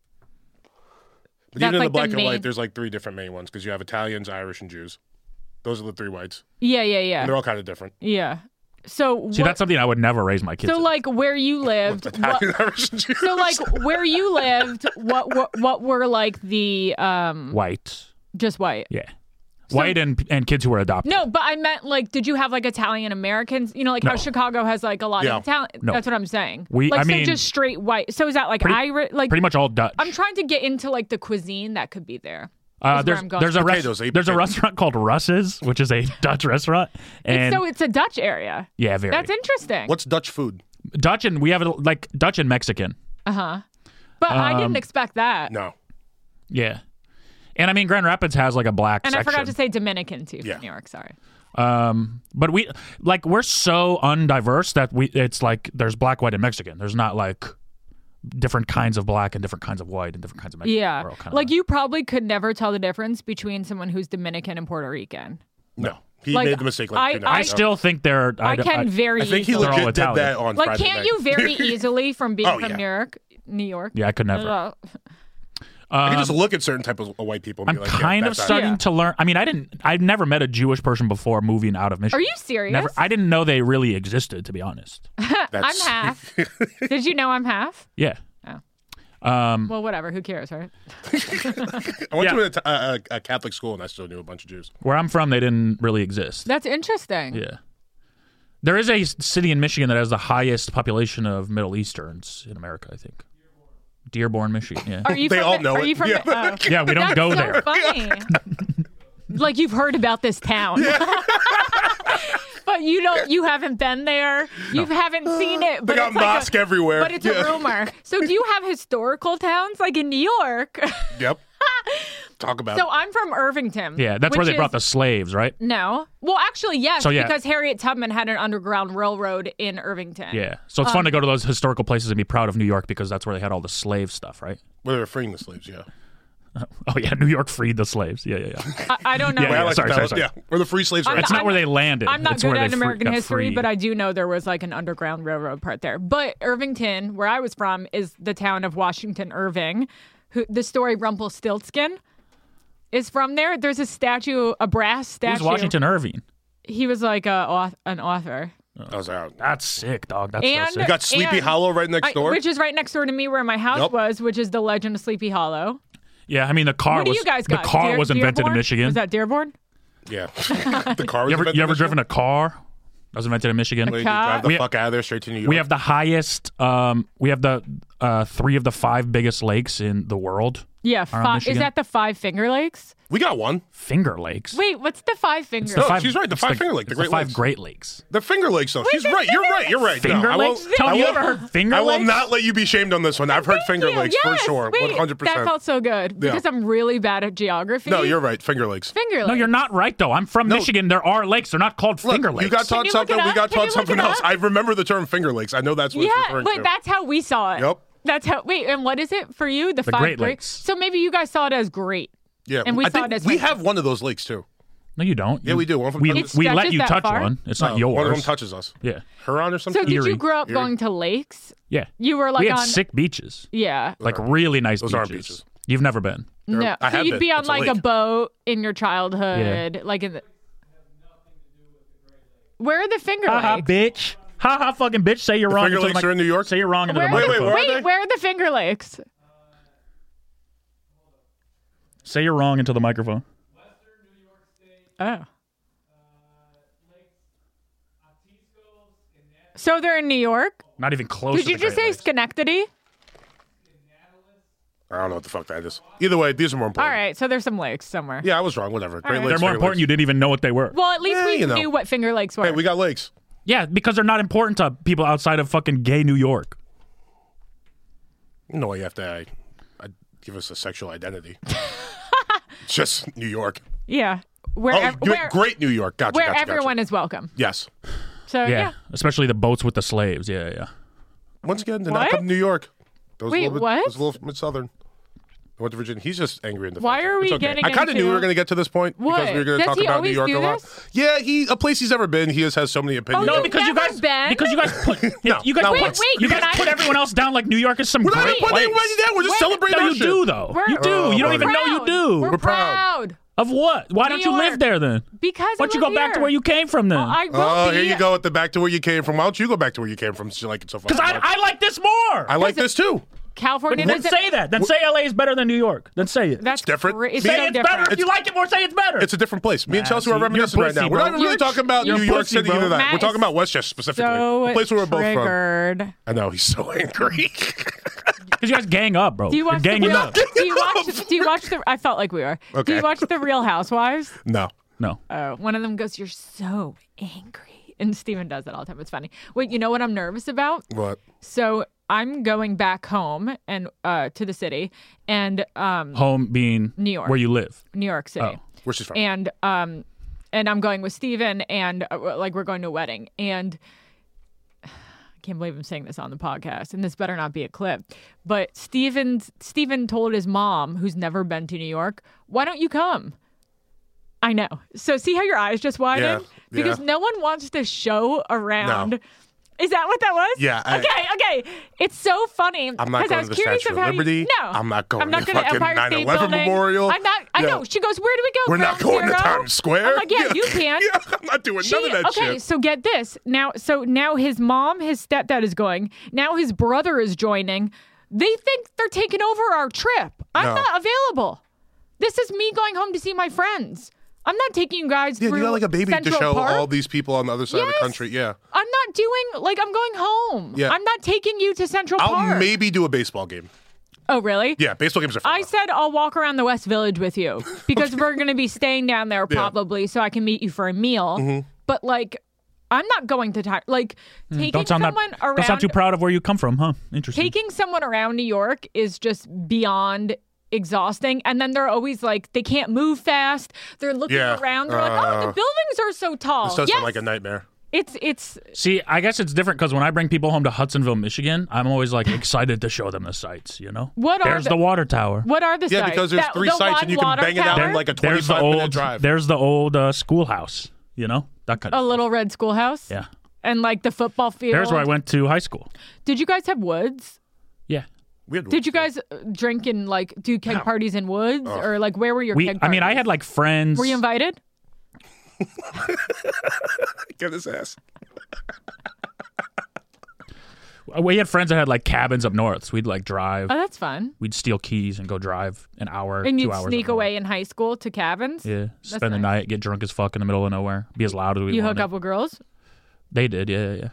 But That's even in like the black the and main- white, there's like 3 different main ones because you have Italians, Irish, and Jews. Those are the 3 whites. Yeah, yeah, And yeah, they're all kind of different. yeah. So See, that's something I would never raise my kids. so in. like where you lived. Italian, Irish, and Jews. So like where you lived, what were like the white. just white? Yeah. White and kids who were adopted. No, but I meant like, did you have like Italian Americans? You know, like how No. Chicago has like a lot Yeah. of Italian. No. That's what I'm saying. We- like, I so mean- just straight white. So is that like Pretty- Irish? Like Pretty much all Dutch. I'm trying to get into like the cuisine that could be there. Is where There's I'm going. there's a Potatoes, there's a potatoes. restaurant called Russ's, which is a Dutch restaurant, and So it's a Dutch area. yeah, very That's interesting. What's Dutch food? Dutch, and we have it like Dutch and Mexican. But I didn't expect that. No. Yeah, and I mean Grand Rapids has like a black And section. I forgot to say Dominican too Yeah. from New York. Sorry. But we're so undiverse that it's like there's black, white, and Mexican. There's not like different kinds of black and different kinds of white and different kinds of Mexican. Yeah. We're all kinda Like you probably could never tell the difference between someone who's Dominican and Puerto Rican. No. He Like, made the mistake like 2 I nights I ago. still think they're. I can very I think he easily. They're all legit did Italian. that on Like, Friday can't night. you very easily from being Oh, from yeah. New York? Yeah, I could never. I can just look at certain type of white people and I'm be like, yeah, kind of that's not- starting Yeah. to learn. I mean, I've never met a Jewish person before moving out of Michigan. Are you serious? Never. I didn't know they really existed, to be honest. I'm That's- half. Did you know I'm half? Yeah. Well, whatever. Who cares, right? I went to a Catholic school and I still knew a bunch of Jews. Where I'm from, they didn't really exist. That's interesting. Yeah. There is a city in Michigan that has the highest population of Middle Easterns in America, I think. Dearborn, Michigan. Yeah. Are you They from all the- know are it. You from Yeah. the- Yeah, we don't That's go so there. funny. Like you've heard about this town. But you haven't been there. You haven't seen it. They But got it's like mosque everywhere. But it's Yeah. a rumor. So do you have historical towns like in New York? Yep. Talk about So I'm from Irvington. Yeah, that's where which they brought is- the slaves, right? No. Well, actually, yes, So, yeah. because Harriet Tubman had an underground railroad in Irvington. Yeah. So it's fun to go to those historical places and be proud of New York because that's where they had all the slave stuff, right? where they were freeing the slaves, yeah. Oh, yeah. New York freed the slaves. Yeah, yeah, yeah. I don't know. Yeah, Where I yeah, like sorry, to tell sorry, us- Yeah, where the free slaves were. It's not where they landed. I'm not it's good where at they American got history, freed. but I do know there was like an underground railroad part there. But Irvington, where I was from, is the town of Washington Irving. The story Rumpelstiltskin is from there. There's a statue, a brass statue. Who's Washington Irving? He was like an author. I was out. That's sick, dog. That's And- so sick. You got Sleepy And- Hollow right next door. Which is right next door to me where my house Yep. was, which is the Legend of Sleepy Hollow. Yeah, I mean the car What do was you guys the got? car was invented in Dearborn? Michigan. Was that Dearborn? Yeah. The car was you ever invented in driven a car? That was invented in Michigan. Michigan? You car? drive the We- fuck out of there straight to New York. We have the highest. We have the 3 of the 5 biggest lakes in the world. Yeah, Around is Michigan? that the Five Finger Lakes? We got one. Finger Lakes. Wait, what's the Five Finger? No, Lakes? she's right. The it's Five Finger Lake, the it's Great 5 Lakes. Great Lakes. The Finger Lakes, though. She's right. You're right. You're right. Finger no, I Lakes? won't- Tell I me you won't- ever heard Finger I will Lakes? not let you be shamed on this one. I've heard Finger Thank you. Lakes Yes, for sure. wait, 100%. That felt so good Yeah. because I'm really bad at geography. No, you're right. Finger Lakes. Finger Lakes. No, you're not right though. I'm from No. Michigan. There are lakes. They're not called Look, Finger Lakes. you got taught you look something. it We up? got Can you taught look something it else. up? I remember the term Finger Lakes. I know that's what it's Yeah, referring but to. that's how we saw it. Yep. That's how. Wait, and what is it for you? The Five Great Lakes. So maybe you guys saw it as great. Yeah, and we I saw think it as we Finger. have one of those lakes too. No, you don't. Yeah, we do. One from we It we let stretches you that touch far? one. It's No, not yours. One of them touches us. Yeah, Huron or something. So did you Erie. grow up Erie. going to lakes? yeah. You were like we had on. sick beaches, Yeah. like really nice Those beaches. aren't beaches. You've never been. No. I So have you'd been. be on It's a like a lake. boat in your childhood, like in the. Where are the Finger Haha, Lakes? bitch. Haha, fucking bitch. Say you're wrong. Finger into the Lakes are in New York? Say you're wrong into Where the are the- microphone. where are they? where are the Finger Lakes? Say you're wrong into the microphone. Oh. So they're in New York? Not even close. Did to you the just Great say Lakes. Schenectady? I don't know what the fuck that is. Either way, these are more All important. right, so there's some lakes somewhere. Yeah, I was wrong. Whatever. Great right. Lakes. They're more Great important. Lakes. You didn't even know what they were. Well, at least Yeah, we you know. knew what Finger Lakes were. Hey, we got lakes. Yeah, because they're not important to people outside of fucking gay New York. No, you have to give us a sexual identity. Just New York. Yeah. Oh, Where great New York. Gotcha. where gotcha, everyone gotcha. is welcome. Yes. So Yeah, yeah. especially the boats with the slaves. Yeah, yeah. Once again, they're What? not come to New York. Those Wait, a little bit, what? Those a little bit southern. I went to Virginia. He's just angry and defensive. Why are we It's okay. getting I kind of knew we were into- going to get to this point What? because we were going to Does talk he about New always York do a lot. this? Yeah, a place he's ever been. He has so many opinions. No, You've because you never guys been? put No, you guys not put, once. Wait, you can guys I- put everyone else down like New York is some We're not great putting place. anybody down. We're just Wait. celebrating No, our you shit. do though. We're- You do. Oh, You don't buddy. even know you do. We're proud. Of what? Why don't you York. live there then? Because Why don't you go back to where you came from then? I will Oh, be. here you go with the back to where you came from. Why don't you go back to where you came from since you like it so Because fucking much? I like this more. I like this too. California Then doesn't. say that. Then say LA is better than New York. Then say it. That's It's different. It's Say so it's different. better. If you like it more, say it's better. It's a different place. Me and Nah, Chelsea are see, reminiscing you're right now. pussy, We're not bro. even really You're talking about you're New York pussy, City bro. either that. Matt We're talking is about Westchester specifically. So The place where we're both from. triggered. I know, he's so angry. Because you guys gang up, bro. Do you You're watch the ganging real? up. Do you watch the? I felt like we were. Do Okay. you watch the Real Housewives? No. No. One of them goes, "You're so angry," and Steven does that all the time. It's funny. Wait, you know what I'm nervous about? What? So I'm going back home and to the city and Home being New York. where you live. New York City. Oh. Where's she from? And I'm going with Steven and like we're going to a wedding and I can't believe I'm saying this on the podcast and this better not be a clip. But Steven told his mom, who's never been to New York, "Why don't you come?" I know. So see how your eyes just widened? Yeah, Because yeah. no one wants to show around. No. Is that what that was? Yeah, Okay. It's so funny. I'm not 'cause I going was to the curious Statue of of how Liberty. You, no, I'm not going I'm not to going fucking Empire State 9/11 Building. Memorial. I'm not. I Yeah. know. She goes, "Where do we go?" We're not Ground going to Zero?" Times Square. I'm like, "Yeah, you can." Yeah, I'm not doing none of that okay, shit. so get this. Now his mom, his stepdad is going. Now his brother is joining. They think they're taking over our trip. I'm No. not available. This is me going home to see my friends. I'm not taking you guys Yeah, through you got like a baby Central to show Park. all these people on the other side of the Yes. country. Yeah. I'm not doing like I'm going home. Yeah. I'm not taking you to Central I'll Park. maybe do a baseball game. Oh, really? Yeah, baseball games are fun. I said I'll walk around the West Village with you because we're going to be staying down there Yeah. probably, so I can meet you for a meal. But like, I'm not going to taking Don't sound someone around. Don't sound too proud of where you come from, huh? Interesting. Taking someone around New York is just beyond exhausting. And then they're always like, they can't move fast. They're looking Yeah. around. They're like, oh, the buildings are so tall. This does yes, sound like a nightmare. it's See, I guess it's different because when I bring people home to Hudsonville, Michigan, I'm always like excited to show them the sights. You know, What are there's the- the water tower. what are the Yeah, sites? because there's That- 3 the sites one and you can water bang it down tower? in like a There's the 25-minute old. drive. There's the old schoolhouse. You know that kind a of. little red schoolhouse. Yeah. And like the football field. There's where I went to high school. Did you guys have woods? Yeah. We had Did you guys drink and like do keg parties in woods or like where were your keg I parties? mean, I had like friends. Were you invited? Get his ass. We had friends that had like cabins up north. So we'd like drive. Oh, that's fun. We'd steal keys and go drive an hour, And 2 you'd hours. sneak up north. away in high school to cabins. Yeah, spend the nice. night, get drunk as fuck in the middle of nowhere, be as loud as we You wanted. hook up with girls? They did, yeah.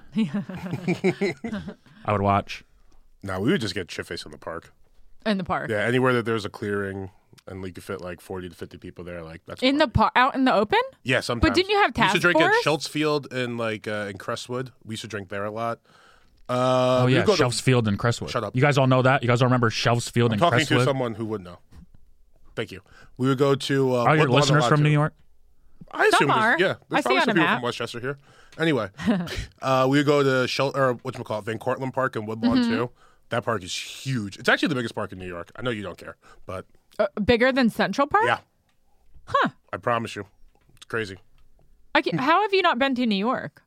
I would watch. No, we would just get shit-faced in the park. In the park. Yeah, anywhere that there's a clearing and you could fit like 40 to 50 people there, like that's In the party. park, out in the open? Yeah, sometimes. But didn't you have We used to drink task at force? Schultz Field in like in Crestwood. We used to drink there a lot. Oh we yeah, would go to- Shelves Field and Crestwood. Shut up. You guys all know that? You guys all remember Shelves Field and Talking Crestwood? to someone who would know. Thank you. We would go to. Are your Woodlawn a listeners lot, from too. New York? I assume. are. Yeah, I there's see probably on some a people map. from Westchester here. Anyway, we would go to Van Cortlandt Park in Woodlawn Mm-hmm. too. That park is huge. It's actually the biggest park in New York. I know you don't care, but Bigger than Central Park? yeah. Huh. I promise you, it's crazy. How have you not been to New York?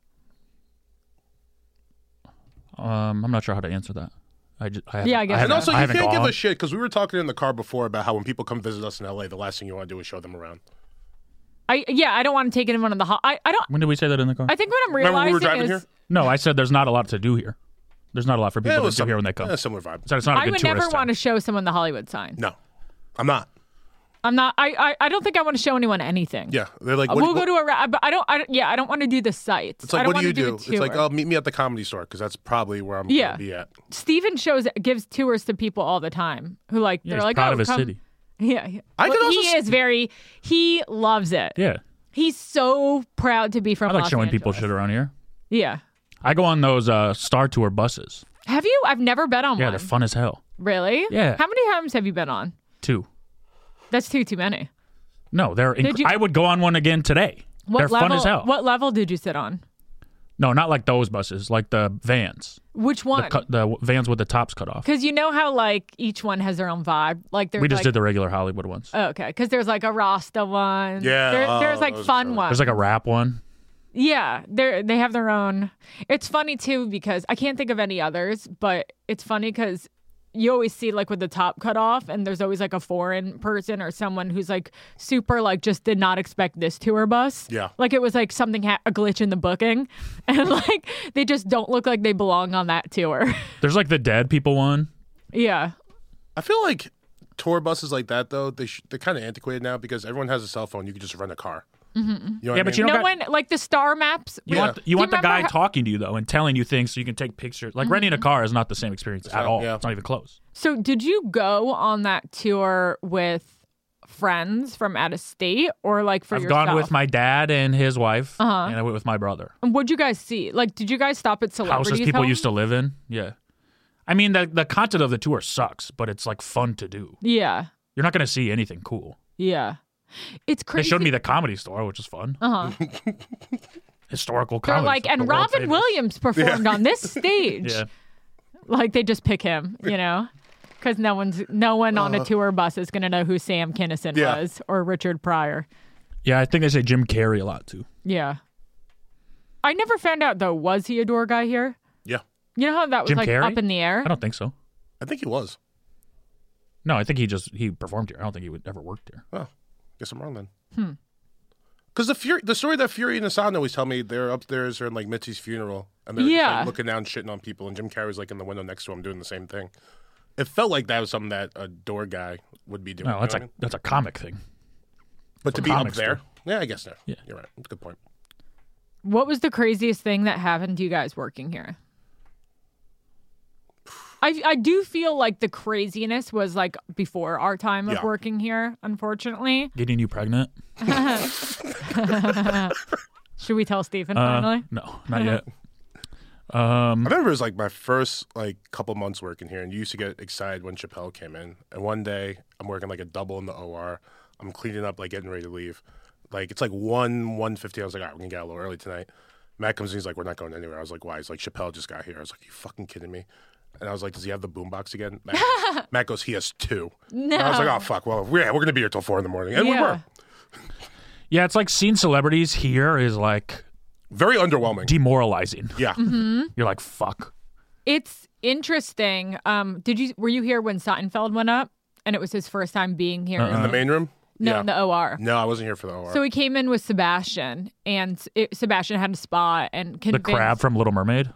I'm not sure how to answer that. I guess And also, you haven't can't give gone. a shit because we were talking in the car before about how when people come visit us in LA, the last thing you want to do is show them around. I don't want to take anyone on the I don't. When did we say that in the car? I think what I'm Remember when realizing we were driving is here? No, I said there's not a lot to do here. There's not a lot for people to do here when they come. A similar vibe. So it's not a I good would tourist never town. want to show someone the Hollywood sign. No, I'm not. I'm not. I don't think I want to show anyone anything. Yeah, they're like, We'll go to a. But I don't. I don't want to do the sites. It's like, I don't what do want you to do? the It's like, tour. oh, meet me at the Comedy Store because that's probably where I'm Yeah. going to be at. Steven gives tours to people all the time who like Yeah, they're he's like, proud oh, of his come. city. Yeah, yeah. I could also he s- is very. He loves it. Yeah, He's so proud to be from. I like Los showing people Angeles. shit around here. Yeah. I go on those Star Tour buses. Have you? I've never been on Yeah, one. they're fun as hell. Really? Yeah. How many times have you been on? 2. That's too many. No, they're. Did you- I would go on one again today. What they're level? fun as hell. What level did you sit on? No, not like those buses, like the vans. Which one? The vans with the tops cut off. Because you know how like each one has their own vibe. Like there's We just like, did the regular Hollywood ones. Oh, okay, because there's like a Rasta one. Yeah, there's like those are fun fun. ones. There's like a rap one. Yeah, they have their own. It's funny too because I can't think of any others, but it's funny because you always see like with the top cut off, and there's always like a foreign person or someone who's like super like just did not expect this tour bus. Yeah. Like it was like something a glitch in the booking, and like they just don't look like they belong on that tour. There's like the dead people one. Yeah. I feel like tour buses like that though, they're kind of antiquated now because everyone has a cell phone. You can just rent a car. Mm-hmm. You know what Yeah, I but mean? you don't No one like the star maps. You Yeah. want Do you the guy remember how- talking to you though and telling you things so you can take pictures. Like renting a car is not the same experience at all. yeah. It's not even close. So did you go on that tour with friends from out of state or like for I've yourself? gone with my dad and his wife, and I went with my brother. And what'd you guys see? Like, did you guys stop at celebrities' Houses people homes? used to live in. Yeah. I mean, the content of the tour sucks, but it's like fun to do. Yeah, You're not going to see anything cool. yeah. It's They crazy. showed me the Comedy Store, which is fun. Historical They're comedy. like, store, and the world Robin famous. Williams performed on this stage. Yeah. Like they just pick him, you know, because no one on a tour bus is gonna know who Sam Kinison Yeah. was or Richard Pryor. Yeah, I think they say Jim Carrey a lot too. Yeah. I never found out though. Was he a door guy here? Yeah, You know how that was Jim like Carrey? up in the air? I don't think so. I think he was. No, I think he performed here. I don't think he would ever worked here. Oh, guess I'm wrong then. Because the story that Fury and Hassan always tell me, they're upstairs or in like Mitzi's funeral, and they're just, Yeah. like, looking down, shitting on people, and Jim Carrey's like in the window next to him doing the same thing. It felt like that was something that a door guy would be doing. No, that's you know what I mean? that's a comic thing. But to be up comics there, do. yeah, I guess no. Yeah. You're right. That's a good point. What was the craziest thing that happened to you guys working here? I do feel like the craziness was like before our time of Yeah. working here, unfortunately. Getting you pregnant? Should we tell Stephen finally? No, not yet. I remember it was like my first like couple months working here, and you used to get excited when Chappelle came in. And one day, I'm working like a double in the OR. I'm cleaning up, like getting ready to leave. Like it's like 1:50. I was like, all right, we're gonna get out a little early tonight. Matt comes in, he's like, we're not going anywhere. I was like, why? He's like, Chappelle just got here. I was like, you fucking kidding me? And I was like, does he have the boombox again? Matt goes, he has two. No. And I was like, oh fuck. Well, we're gonna be here till 4 a.m, and we Yeah. were. Yeah, it's like seeing celebrities here is like Very underwhelming. demoralizing. Yeah. Mm-hmm. You're like, fuck. It's interesting. Were you here when Seinfeld went up and it was his first time being here? In the main room? No, Yeah. in the OR. No, I wasn't here for the OR. So he came in with Sebastian, and Sebastian had a spot and The convinced. crab from Little Mermaid.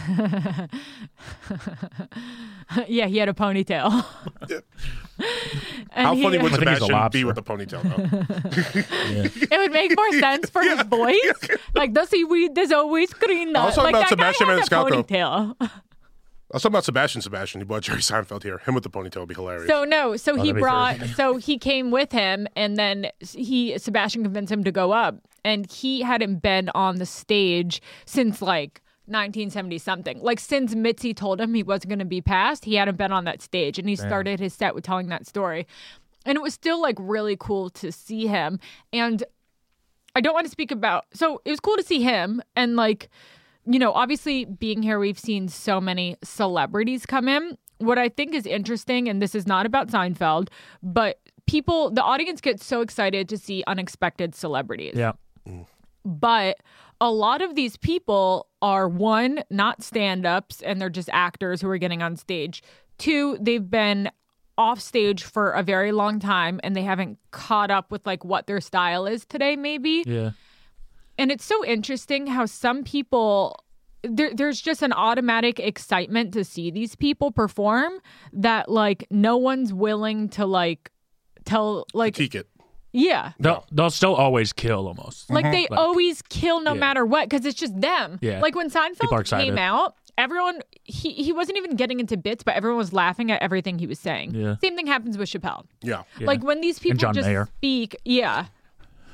Yeah, he had a ponytail. And How funny would I think he's a Sebastian lobster. be with the ponytail, though? It would make more sense for his voice. Like the seaweed is always green. I was talking like, about that guy Sebastian has a Maniscalco. ponytail. I was talking about Sebastian. He brought Jerry Seinfeld here. Him with the ponytail would be hilarious. So no, so he that'd be brought, fair. so he came with him, and then Sebastian convinced him to go up, and he hadn't been on the stage since like 1970 something. Like since Mitzi told him he wasn't going to be passed, he hadn't been on that stage, and he started his set with telling that story, and it was still like really cool to see him. And I don't want to speak about, so it was cool to see him, and like, you know, obviously being here, we've seen so many celebrities come in. What I think is interesting, and this is not about Seinfeld, but the audience gets so excited to see unexpected celebrities. Yeah. But a lot of these people are, one, not stand-ups, and they're just actors who are getting on stage. Two, they've been off stage for a very long time, and they haven't caught up with like what their style is today, maybe. Yeah. And it's so interesting how some people, there's just an automatic excitement to see these people perform that like no one's willing to like tell, like, Critique it. yeah. They'll still always kill almost. Like they always kill no Yeah. matter what because it's just them. Yeah. Like when People are Seinfeld excited. came out, everyone, he wasn't even getting into bits, but everyone was laughing at everything he was saying. Yeah. Same thing happens with Chappelle. Yeah. Yeah. Like when these people John just Mayer. speak, yeah.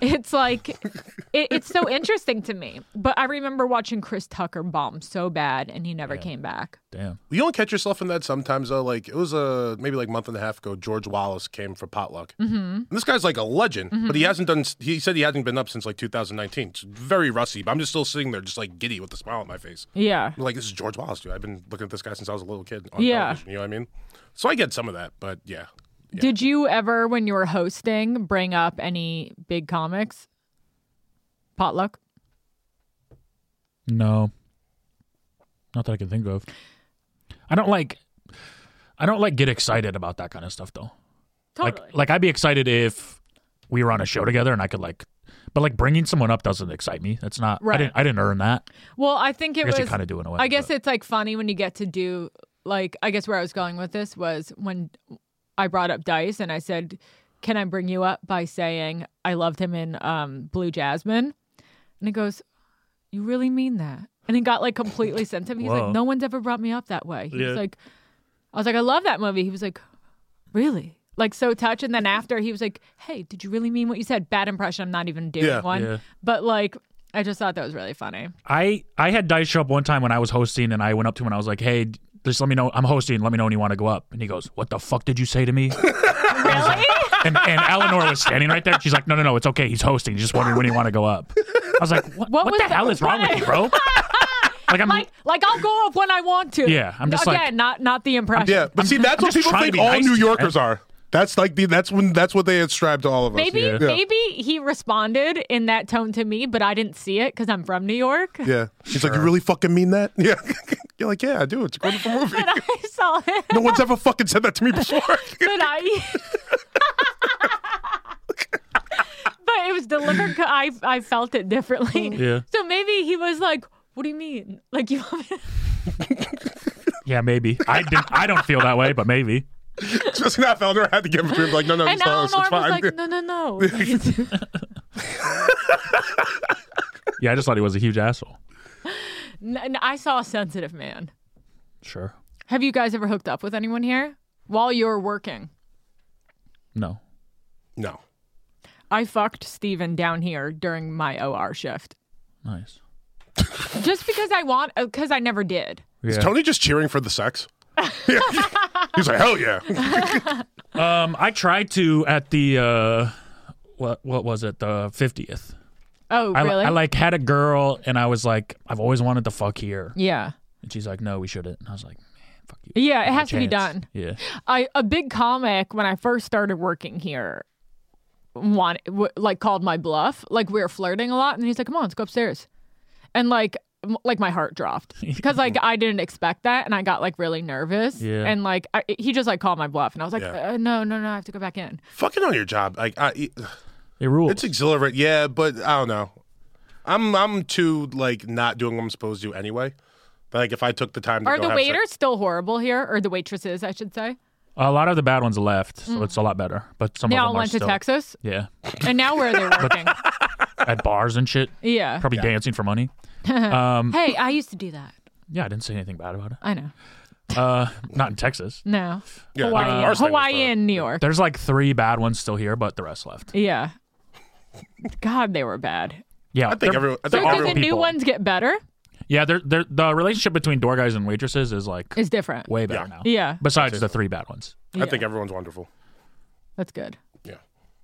It's like it's so interesting to me. But I remember watching Chris Tucker bomb so bad, and he never came back. Damn. You don't catch yourself in that sometimes, though. Like, it was maybe like a month and a half ago, George Wallace came for Potluck. Mm-hmm. And this guy's like a legend, but he said he hasn't been up since like 2019. It's very rusty, but I'm just still sitting there just like giddy with a smile on my face. Yeah. I'm like, this is George Wallace, dude. I've been looking at this guy since I was a little kid on Yeah. television. You know what I mean? So I get some of that, but yeah. Did you ever, when you were hosting, bring up any big comics? Potluck? No. Not that I can think of. I don't like get excited about that kind of stuff though. Totally. Like I'd be excited if we were on a show together and I could but like bringing someone up doesn't excite me. That's not Right. I didn't earn that. Well, I think I guess you kind of do in a way. I guess but- it's like funny when you get to do like, I guess where I was going with this was when I brought up Dice and I said, can I bring you up by saying I loved him in Blue Jasmine? And he goes, you really mean that? And he got like completely sensitive. He's Whoa. like, no one's ever brought me up that way. He Yeah. was like, I was like, I love that movie. He was like, really? Like so touched. And then after he was like, hey, did you really mean what you said? Bad impression. I'm not even doing one. Yeah. But like, I just thought that was really funny. I had Dice show up one time when I was hosting and I went up to him and I was like, hey, just let me know. I'm hosting. Let me know when you want to go up. And he goes, what the fuck did you say to me? Really? And Eleanor was standing right there. She's like, no, it's okay. He's hosting. He's just wondering when you want to go up. I was like, what was the hell that? is wrong with you, bro? Like, I'm Like I'll go up when I want to. Yeah, I'm just again, not the impression. Yeah, but see, that's I'm what just people trying to think be all nice New to you, Yorkers are. That's like that's what they ascribe to all of us. Maybe Yeah. maybe he responded in that tone to me, but I didn't see it because I'm from New York. Yeah. She's like, you really fucking mean that? Yeah. You're like, yeah, I do. It's a wonderful movie. But I saw it. No one's ever fucking said that to me before. But it was delivered. I felt it differently. Yeah. So maybe he was like, "What do you mean? Like you?" yeah, maybe. I don't feel that way, but maybe. Just not Eleanor had to give him like, no, And it's not. It's Eleanor was fine. like, "No." Yeah, I just thought he was a huge asshole. I saw a sensitive man. Sure. Have you guys ever hooked up with anyone here while you were working? No. No. I fucked Steven down here during my OR shift. Nice. Just because I never did. Is Yeah. Tony just cheering for the sex? Yeah. He's like, hell yeah. I tried to at the what was it? The 50th. Oh, really? I like had a girl and I was like, I've always wanted to fuck here. Yeah. And she's like, no, we shouldn't. And I was like, man, fuck you. Yeah, it Give me a has to be chance. done. Yeah. A big comic when I first started working here called my bluff. Like we were flirting a lot and he's like, come on, let's go upstairs. And like my heart dropped because like I didn't expect that and I got like really nervous. Yeah. And like he just like called my bluff and I was like, Yeah. no, I have to go back in. Fucking on your job. Like, It rules. it's exhilarating. Yeah, but I don't know. I'm too like not doing what I'm supposed to do anyway. But like if I took the time to Are go the have waiters sex, still horrible here, or the waitresses, I should say? a lot of the bad ones left, so it's a lot better. But some They of all them are went to still, Texas, Yeah. and now where are they working? At bars and shit. Yeah. Probably dancing for money. Hey, I used to do that. Yeah, I didn't say anything bad about it. I know. Not in Texas. No. Yeah, Hawaii, ours thing was Hawaii the- and New York. There's like 3 bad ones still here, but the rest left. Yeah. God, they were bad. Yeah, I think everyone. I So think do everyone the new people. ones get better? Yeah, the relationship between door guys and waitresses is like It's different. way better Yeah. now. Yeah. Besides the 3 bad ones. I think everyone's wonderful. That's good. Yeah.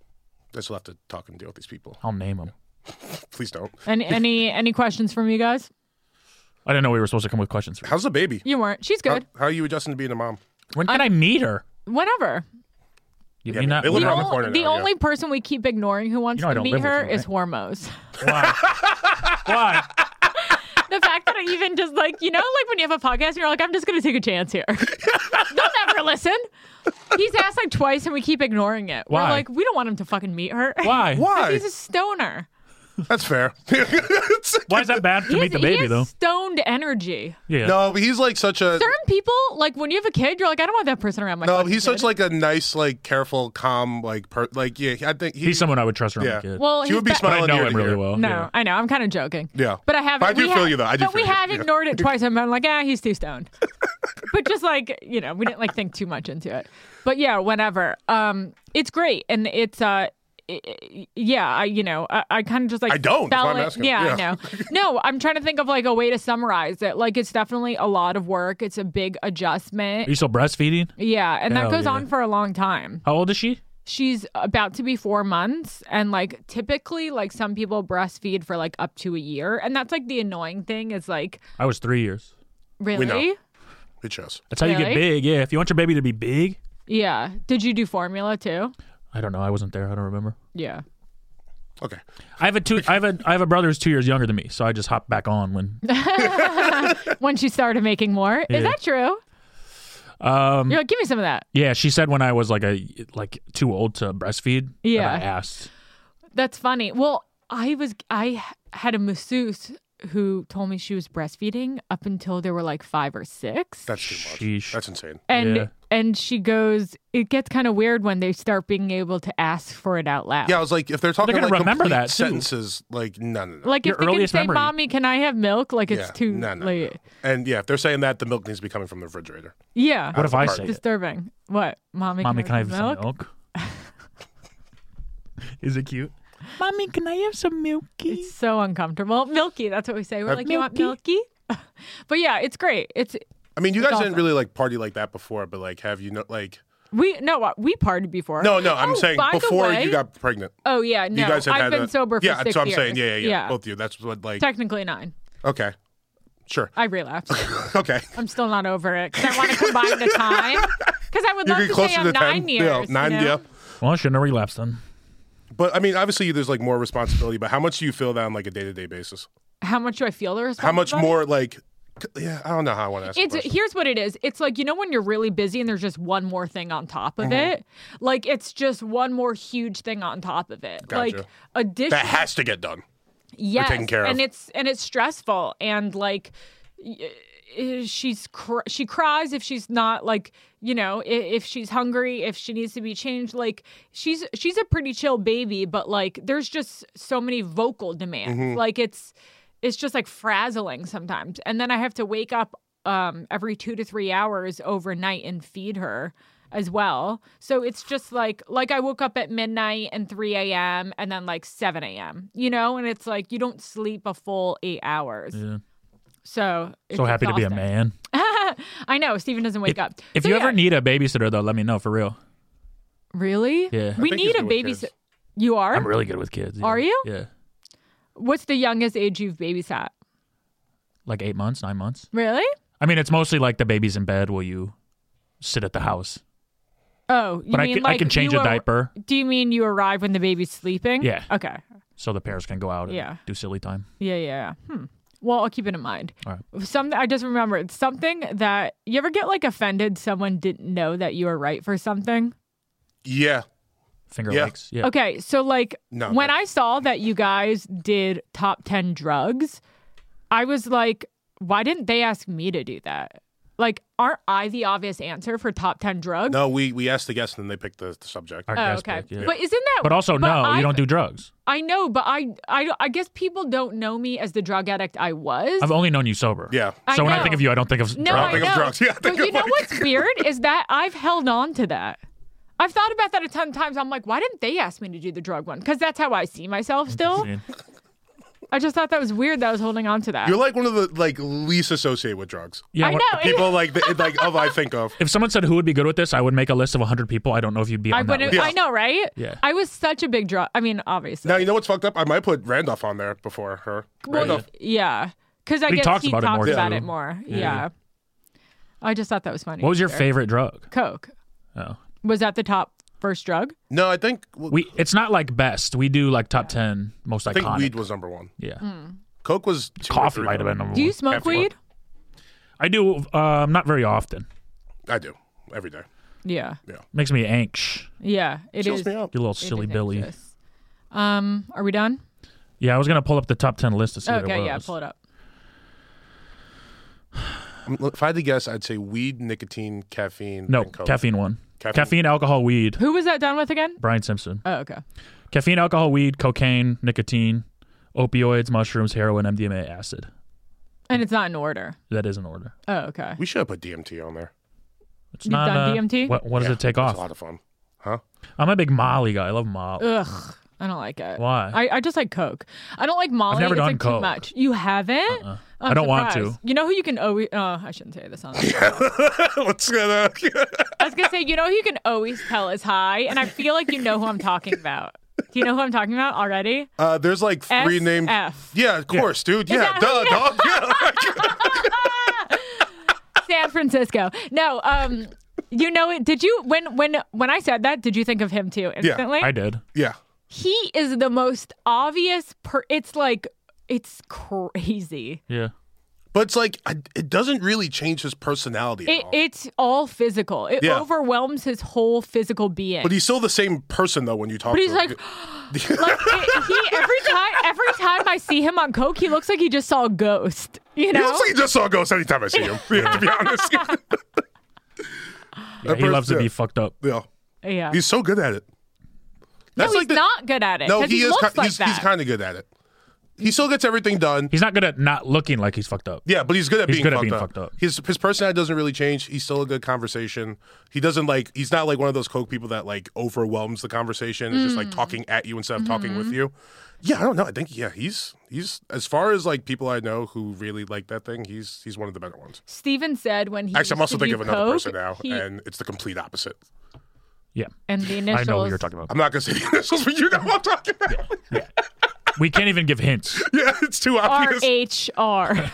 I still have to talk and deal with these people. I'll name them. Please don't. Any questions from you guys? I didn't know we were supposed to come with questions. How's the baby? You weren't. She's good. How are you adjusting to being a mom? When can I meet her? Whenever. You Yeah, mean that? they live The, around the corner the now, yeah. only person we keep ignoring who wants You know I to don't meet live with her you, is right? Hormos. Why? Why? The fact that I even just like, like when you have a podcast and you're like, I'm just going to take a chance here. They'll never listen. He's asked like twice and we keep ignoring it. Why? We're like, we don't want him to fucking meet her. Why? Why? He's a stoner. That's fair. Why is that bad to meet the He baby has though? stoned energy. Yeah. No, but he's like such a. Certain people, like when you have a kid, you're like, I don't want that person around my No, fucking he's kid. such like a nice, like careful, calm, like yeah. I think He's someone I would trust around Yeah. my kid. Well, She he's would be ba- but I smiling know ear him to really ear. well. No, Yeah. I know. I'm kind of joking. Yeah. But I haven't. But I do we feel you, though. I do But we feel you. have Yeah. ignored it twice. I'm like, he's too stoned. But just like, we didn't like think too much into it. But yeah, whenever. It's great. And yeah, I kind of just like I don't. That's spell why I'm it. asking. Yeah, Yeah. I know. No, I'm trying to think of like a way to summarize it. Like it's definitely a lot of work. It's a big adjustment. Are you still breastfeeding? Yeah, and that Hell goes yeah. on for a long time. How old is she? She's about to be 4 months, and like typically, like some people breastfeed for like up to a year, and that's like the annoying thing is like, I was 3 years. really? know. It shows. That's how you get Really? big. Yeah, if you want your baby to be big. Yeah. Did you do formula too? I don't know. I wasn't there. I don't remember. Yeah. Okay. I have a brother who's 2 years younger than me, so I just hopped back on when. When she started making more, Yeah. is that true? You're like, give me some of that. Yeah, she said when I was like too old to breastfeed. Yeah. that I asked. That's funny. Well, I had a masseuse who told me she was breastfeeding up until they were like 5 or 6. That's too much. Sheesh. That's insane. And Yeah. and she goes, it gets kind of weird when they start being able to ask for it out loud. Yeah, I was like, if they're talking They're gonna like remember complete that, too. sentences, like no. Like Your if they can earliest say, memory. "Mommy, can I have milk?" Like it's Yeah. too No. late. And yeah, if they're saying that, the milk needs to be coming from the refrigerator. Yeah. What if I Part. say it? Disturbing. What? Mommy, Mommy, can I have some some milk? Is it cute? Mommy, can I have some milky? It's so uncomfortable. Milky, that's what we say. We're like, you want Milky. milky? But yeah, it's great. I mean, you It's guys didn't awesome. really like party like that before, but like, have you like? we partied before. No, I'm Oh, saying by the before way- you got pregnant. Oh yeah, no. You guys had I've had been a- sober for Yeah, 6 that's what I'm years. saying. Yeah. Both of you. That's what like. Technically 9. Okay. Sure. I relapsed. Okay. I'm still not over it because I want to combine the time. Because I would You love get to closer say to I'm 10. 9 years. Yeah, 9. you know? Yeah. Well, I shouldn't have relapsed then. But I mean, obviously, there's like more responsibility. But how much do you feel that on like a day-to-day basis? How much do I feel the How much responsibility? more like? Yeah, I don't know how I want to ask. the question. Here's what it is. It's like, when you're really busy and there's just one more thing on top of it. Like it's just one more huge thing on top of it. Gotcha. Like addition. That has to get done. yes, taken care of. and it's stressful and like she cries if she's not like if she's hungry, if she needs to be changed. Like she's a pretty chill baby, but like there's just so many vocal demands. Like it's just like frazzling sometimes. And then I have to wake up every 2 to 3 hours overnight and feed her as well. So it's just like I woke up at midnight and 3 a.m. and then like 7 a.m., and it's like you don't sleep a full 8 hours. Yeah. So it's So happy to be a exhausting. man. I know. Steven doesn't wake up. If So you yeah. ever need a babysitter, though, let me know for real. Really? Yeah. We I think need he's a good with kids. babysitter. You are? I'm really good with kids. Yeah. Are you? Yeah. What's the youngest age you've babysat? Like 8 months, 9 months. Really? I mean, it's mostly like the baby's in bed while you sit at the house. Oh, you But mean I can change you a diaper Do you mean you arrive when the baby's sleeping? Yeah. Okay. so the parents can go out and Yeah. do silly time. Yeah. Well, I'll keep it in mind. All right. Something I just remembered. Something that you ever get like offended someone didn't know that you were right for something? Yeah. Finger Yeah. licks. Yeah. Okay, so like No, when but- I saw that you guys did top 10 drugs, I was like, why didn't they ask me to do that? Like, aren't I the obvious answer for top 10 drugs? No, we asked the guests and they picked the subject. Our Oh, guest okay. pick, yeah. But isn't that But also, no, you don't do drugs. I know, but I guess people don't know me as the drug addict I was. I've only known you sober. Yeah. I So when I know. think of you, I don't think of No, drugs. I think of know. drugs. Yeah, I but think you of know like- what's weird is that I've held on to that. I've thought about that a ton of times. I'm like, why didn't they ask me to do the drug one? Because that's how I see myself still. I just thought that was weird that I was holding on to that. You're like one of the like least associated with drugs. Yeah, I when- know. People like I think of. If someone said who would be good with this, I would make a list of 100 people. I don't know if you'd be I on that wouldn't. list. Yeah. I know, right? Yeah. I was such a big drug. I mean, obviously. Now you know what's fucked up. I might put Randolph on there before her. Well, Randolph. yeah, because I He guess talks he about it talks more, about too. it more. Yeah. Yeah. I just thought that was funny. What was your Sure. favorite drug? Coke. Oh. Was that the top first drug? No, I think It's not like best. We do like top 10 most I think iconic. weed was number one. Yeah. Coke was 2 or Coffee 3. might have been number Do you one. smoke Caffeine. weed? I do, not very often. I do every day. Yeah. Makes me anxious. Yeah. It Chills is. me out. You little it silly is Billy. anxious. Are we done? Yeah, I was gonna pull up the top 10 list to see what it Okay. was. Yeah. Pull it up. If I had to guess, I'd say weed, nicotine, caffeine. No, and Coke. caffeine one. Caffeine. Caffeine, alcohol, weed. Who was that done with again? Brian Simpson. Oh, okay. Caffeine, alcohol, weed, cocaine, nicotine, opioids, mushrooms, heroin, MDMA, acid. And it's not in order. That is in order. Oh, okay. We should have put DMT on there. It's You've not done DMT? What does Yeah, it take it's off? a lot of fun. Huh? I'm a big Molly guy. I love Molly. Ugh, I don't like it. Why? I just like Coke. I don't like Molly. I've never it's done like Coke. too much. You haven't? I don't want to. You know who you can always? I shouldn't say this on. What's gonna? I was gonna say, you know who you can always tell is high, and I feel like you know who I'm talking about. Do you know who I'm talking about already? There's like 3 names. SF. Yeah, of course, dude. Yeah, that duh, who- dog. Yeah. San Francisco. No, you know it. Did you when I said that? Did you think of him too instantly? I did. Yeah. He is the most obvious. It's like it's crazy. Yeah. But it's like it doesn't really change his personality at all. It's all physical. It Yeah. overwhelms his whole physical being. But he's still the same person though when you talk But to he's him. like, every time I see him on Coke, he looks like he just saw a ghost. You He know? looks like he just saw a ghost anytime I see him. Yeah, to be honest. Yeah, he loves to be fucked up. Yeah. Yeah. He's so good at it. No, That's he's like the, not good at it. No, 'cause he is. looks like He's that. kind of good at it. He still gets everything done. He's not good at not looking like he's fucked up. Yeah, but he's good at being fucked up. His personality doesn't really change. He's still a good conversation. He doesn't like. He's not like one of those Coke people that like overwhelms the conversation and just like talking at you instead of talking with you. Yeah, I don't know. I think he's as far as like people I know who really like that thing. He's one of the better ones. Steven said when he Actually, I'm also used to thinking do of another Coke, person now, and it's the complete opposite. Yeah. and the initials. I know who you're talking about. I'm not gonna say the initials, but you know what I'm talking about. Yeah. We can't even give hints. Yeah, it's too obvious. RHR.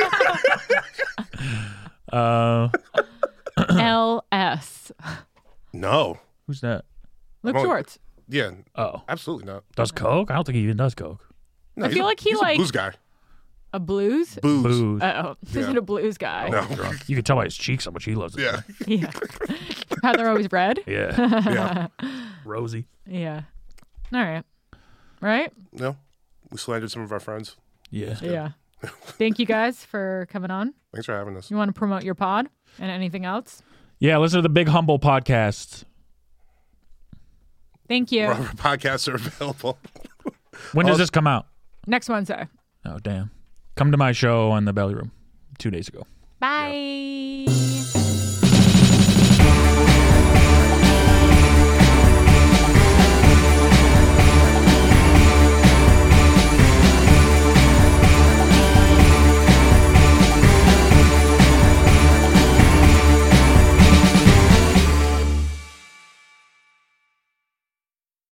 LS. No. Who's that? Luke Well, Schwartz. Yeah, Oh. absolutely not. Does Coke? I don't think he even does Coke. No, I feel like he's a like- blues guy. A blues? Booze. Booze. Uh-oh. This isn't a blues guy. No. You can tell by his cheeks how much he loves it. Yeah. Yeah. How they're always red? Yeah. Yeah. Rosy. Yeah. All right. Right? No. We slandered some of our friends. Yeah. Yeah. Thank you guys for coming on. Thanks for having us. You want to promote your pod and anything else? Yeah, listen to the Big Humble podcast. Thank you. Our podcasts are available. When does this come out? Next Wednesday. Oh, damn. Come to my show on the Belly Room 2 days ago. Bye.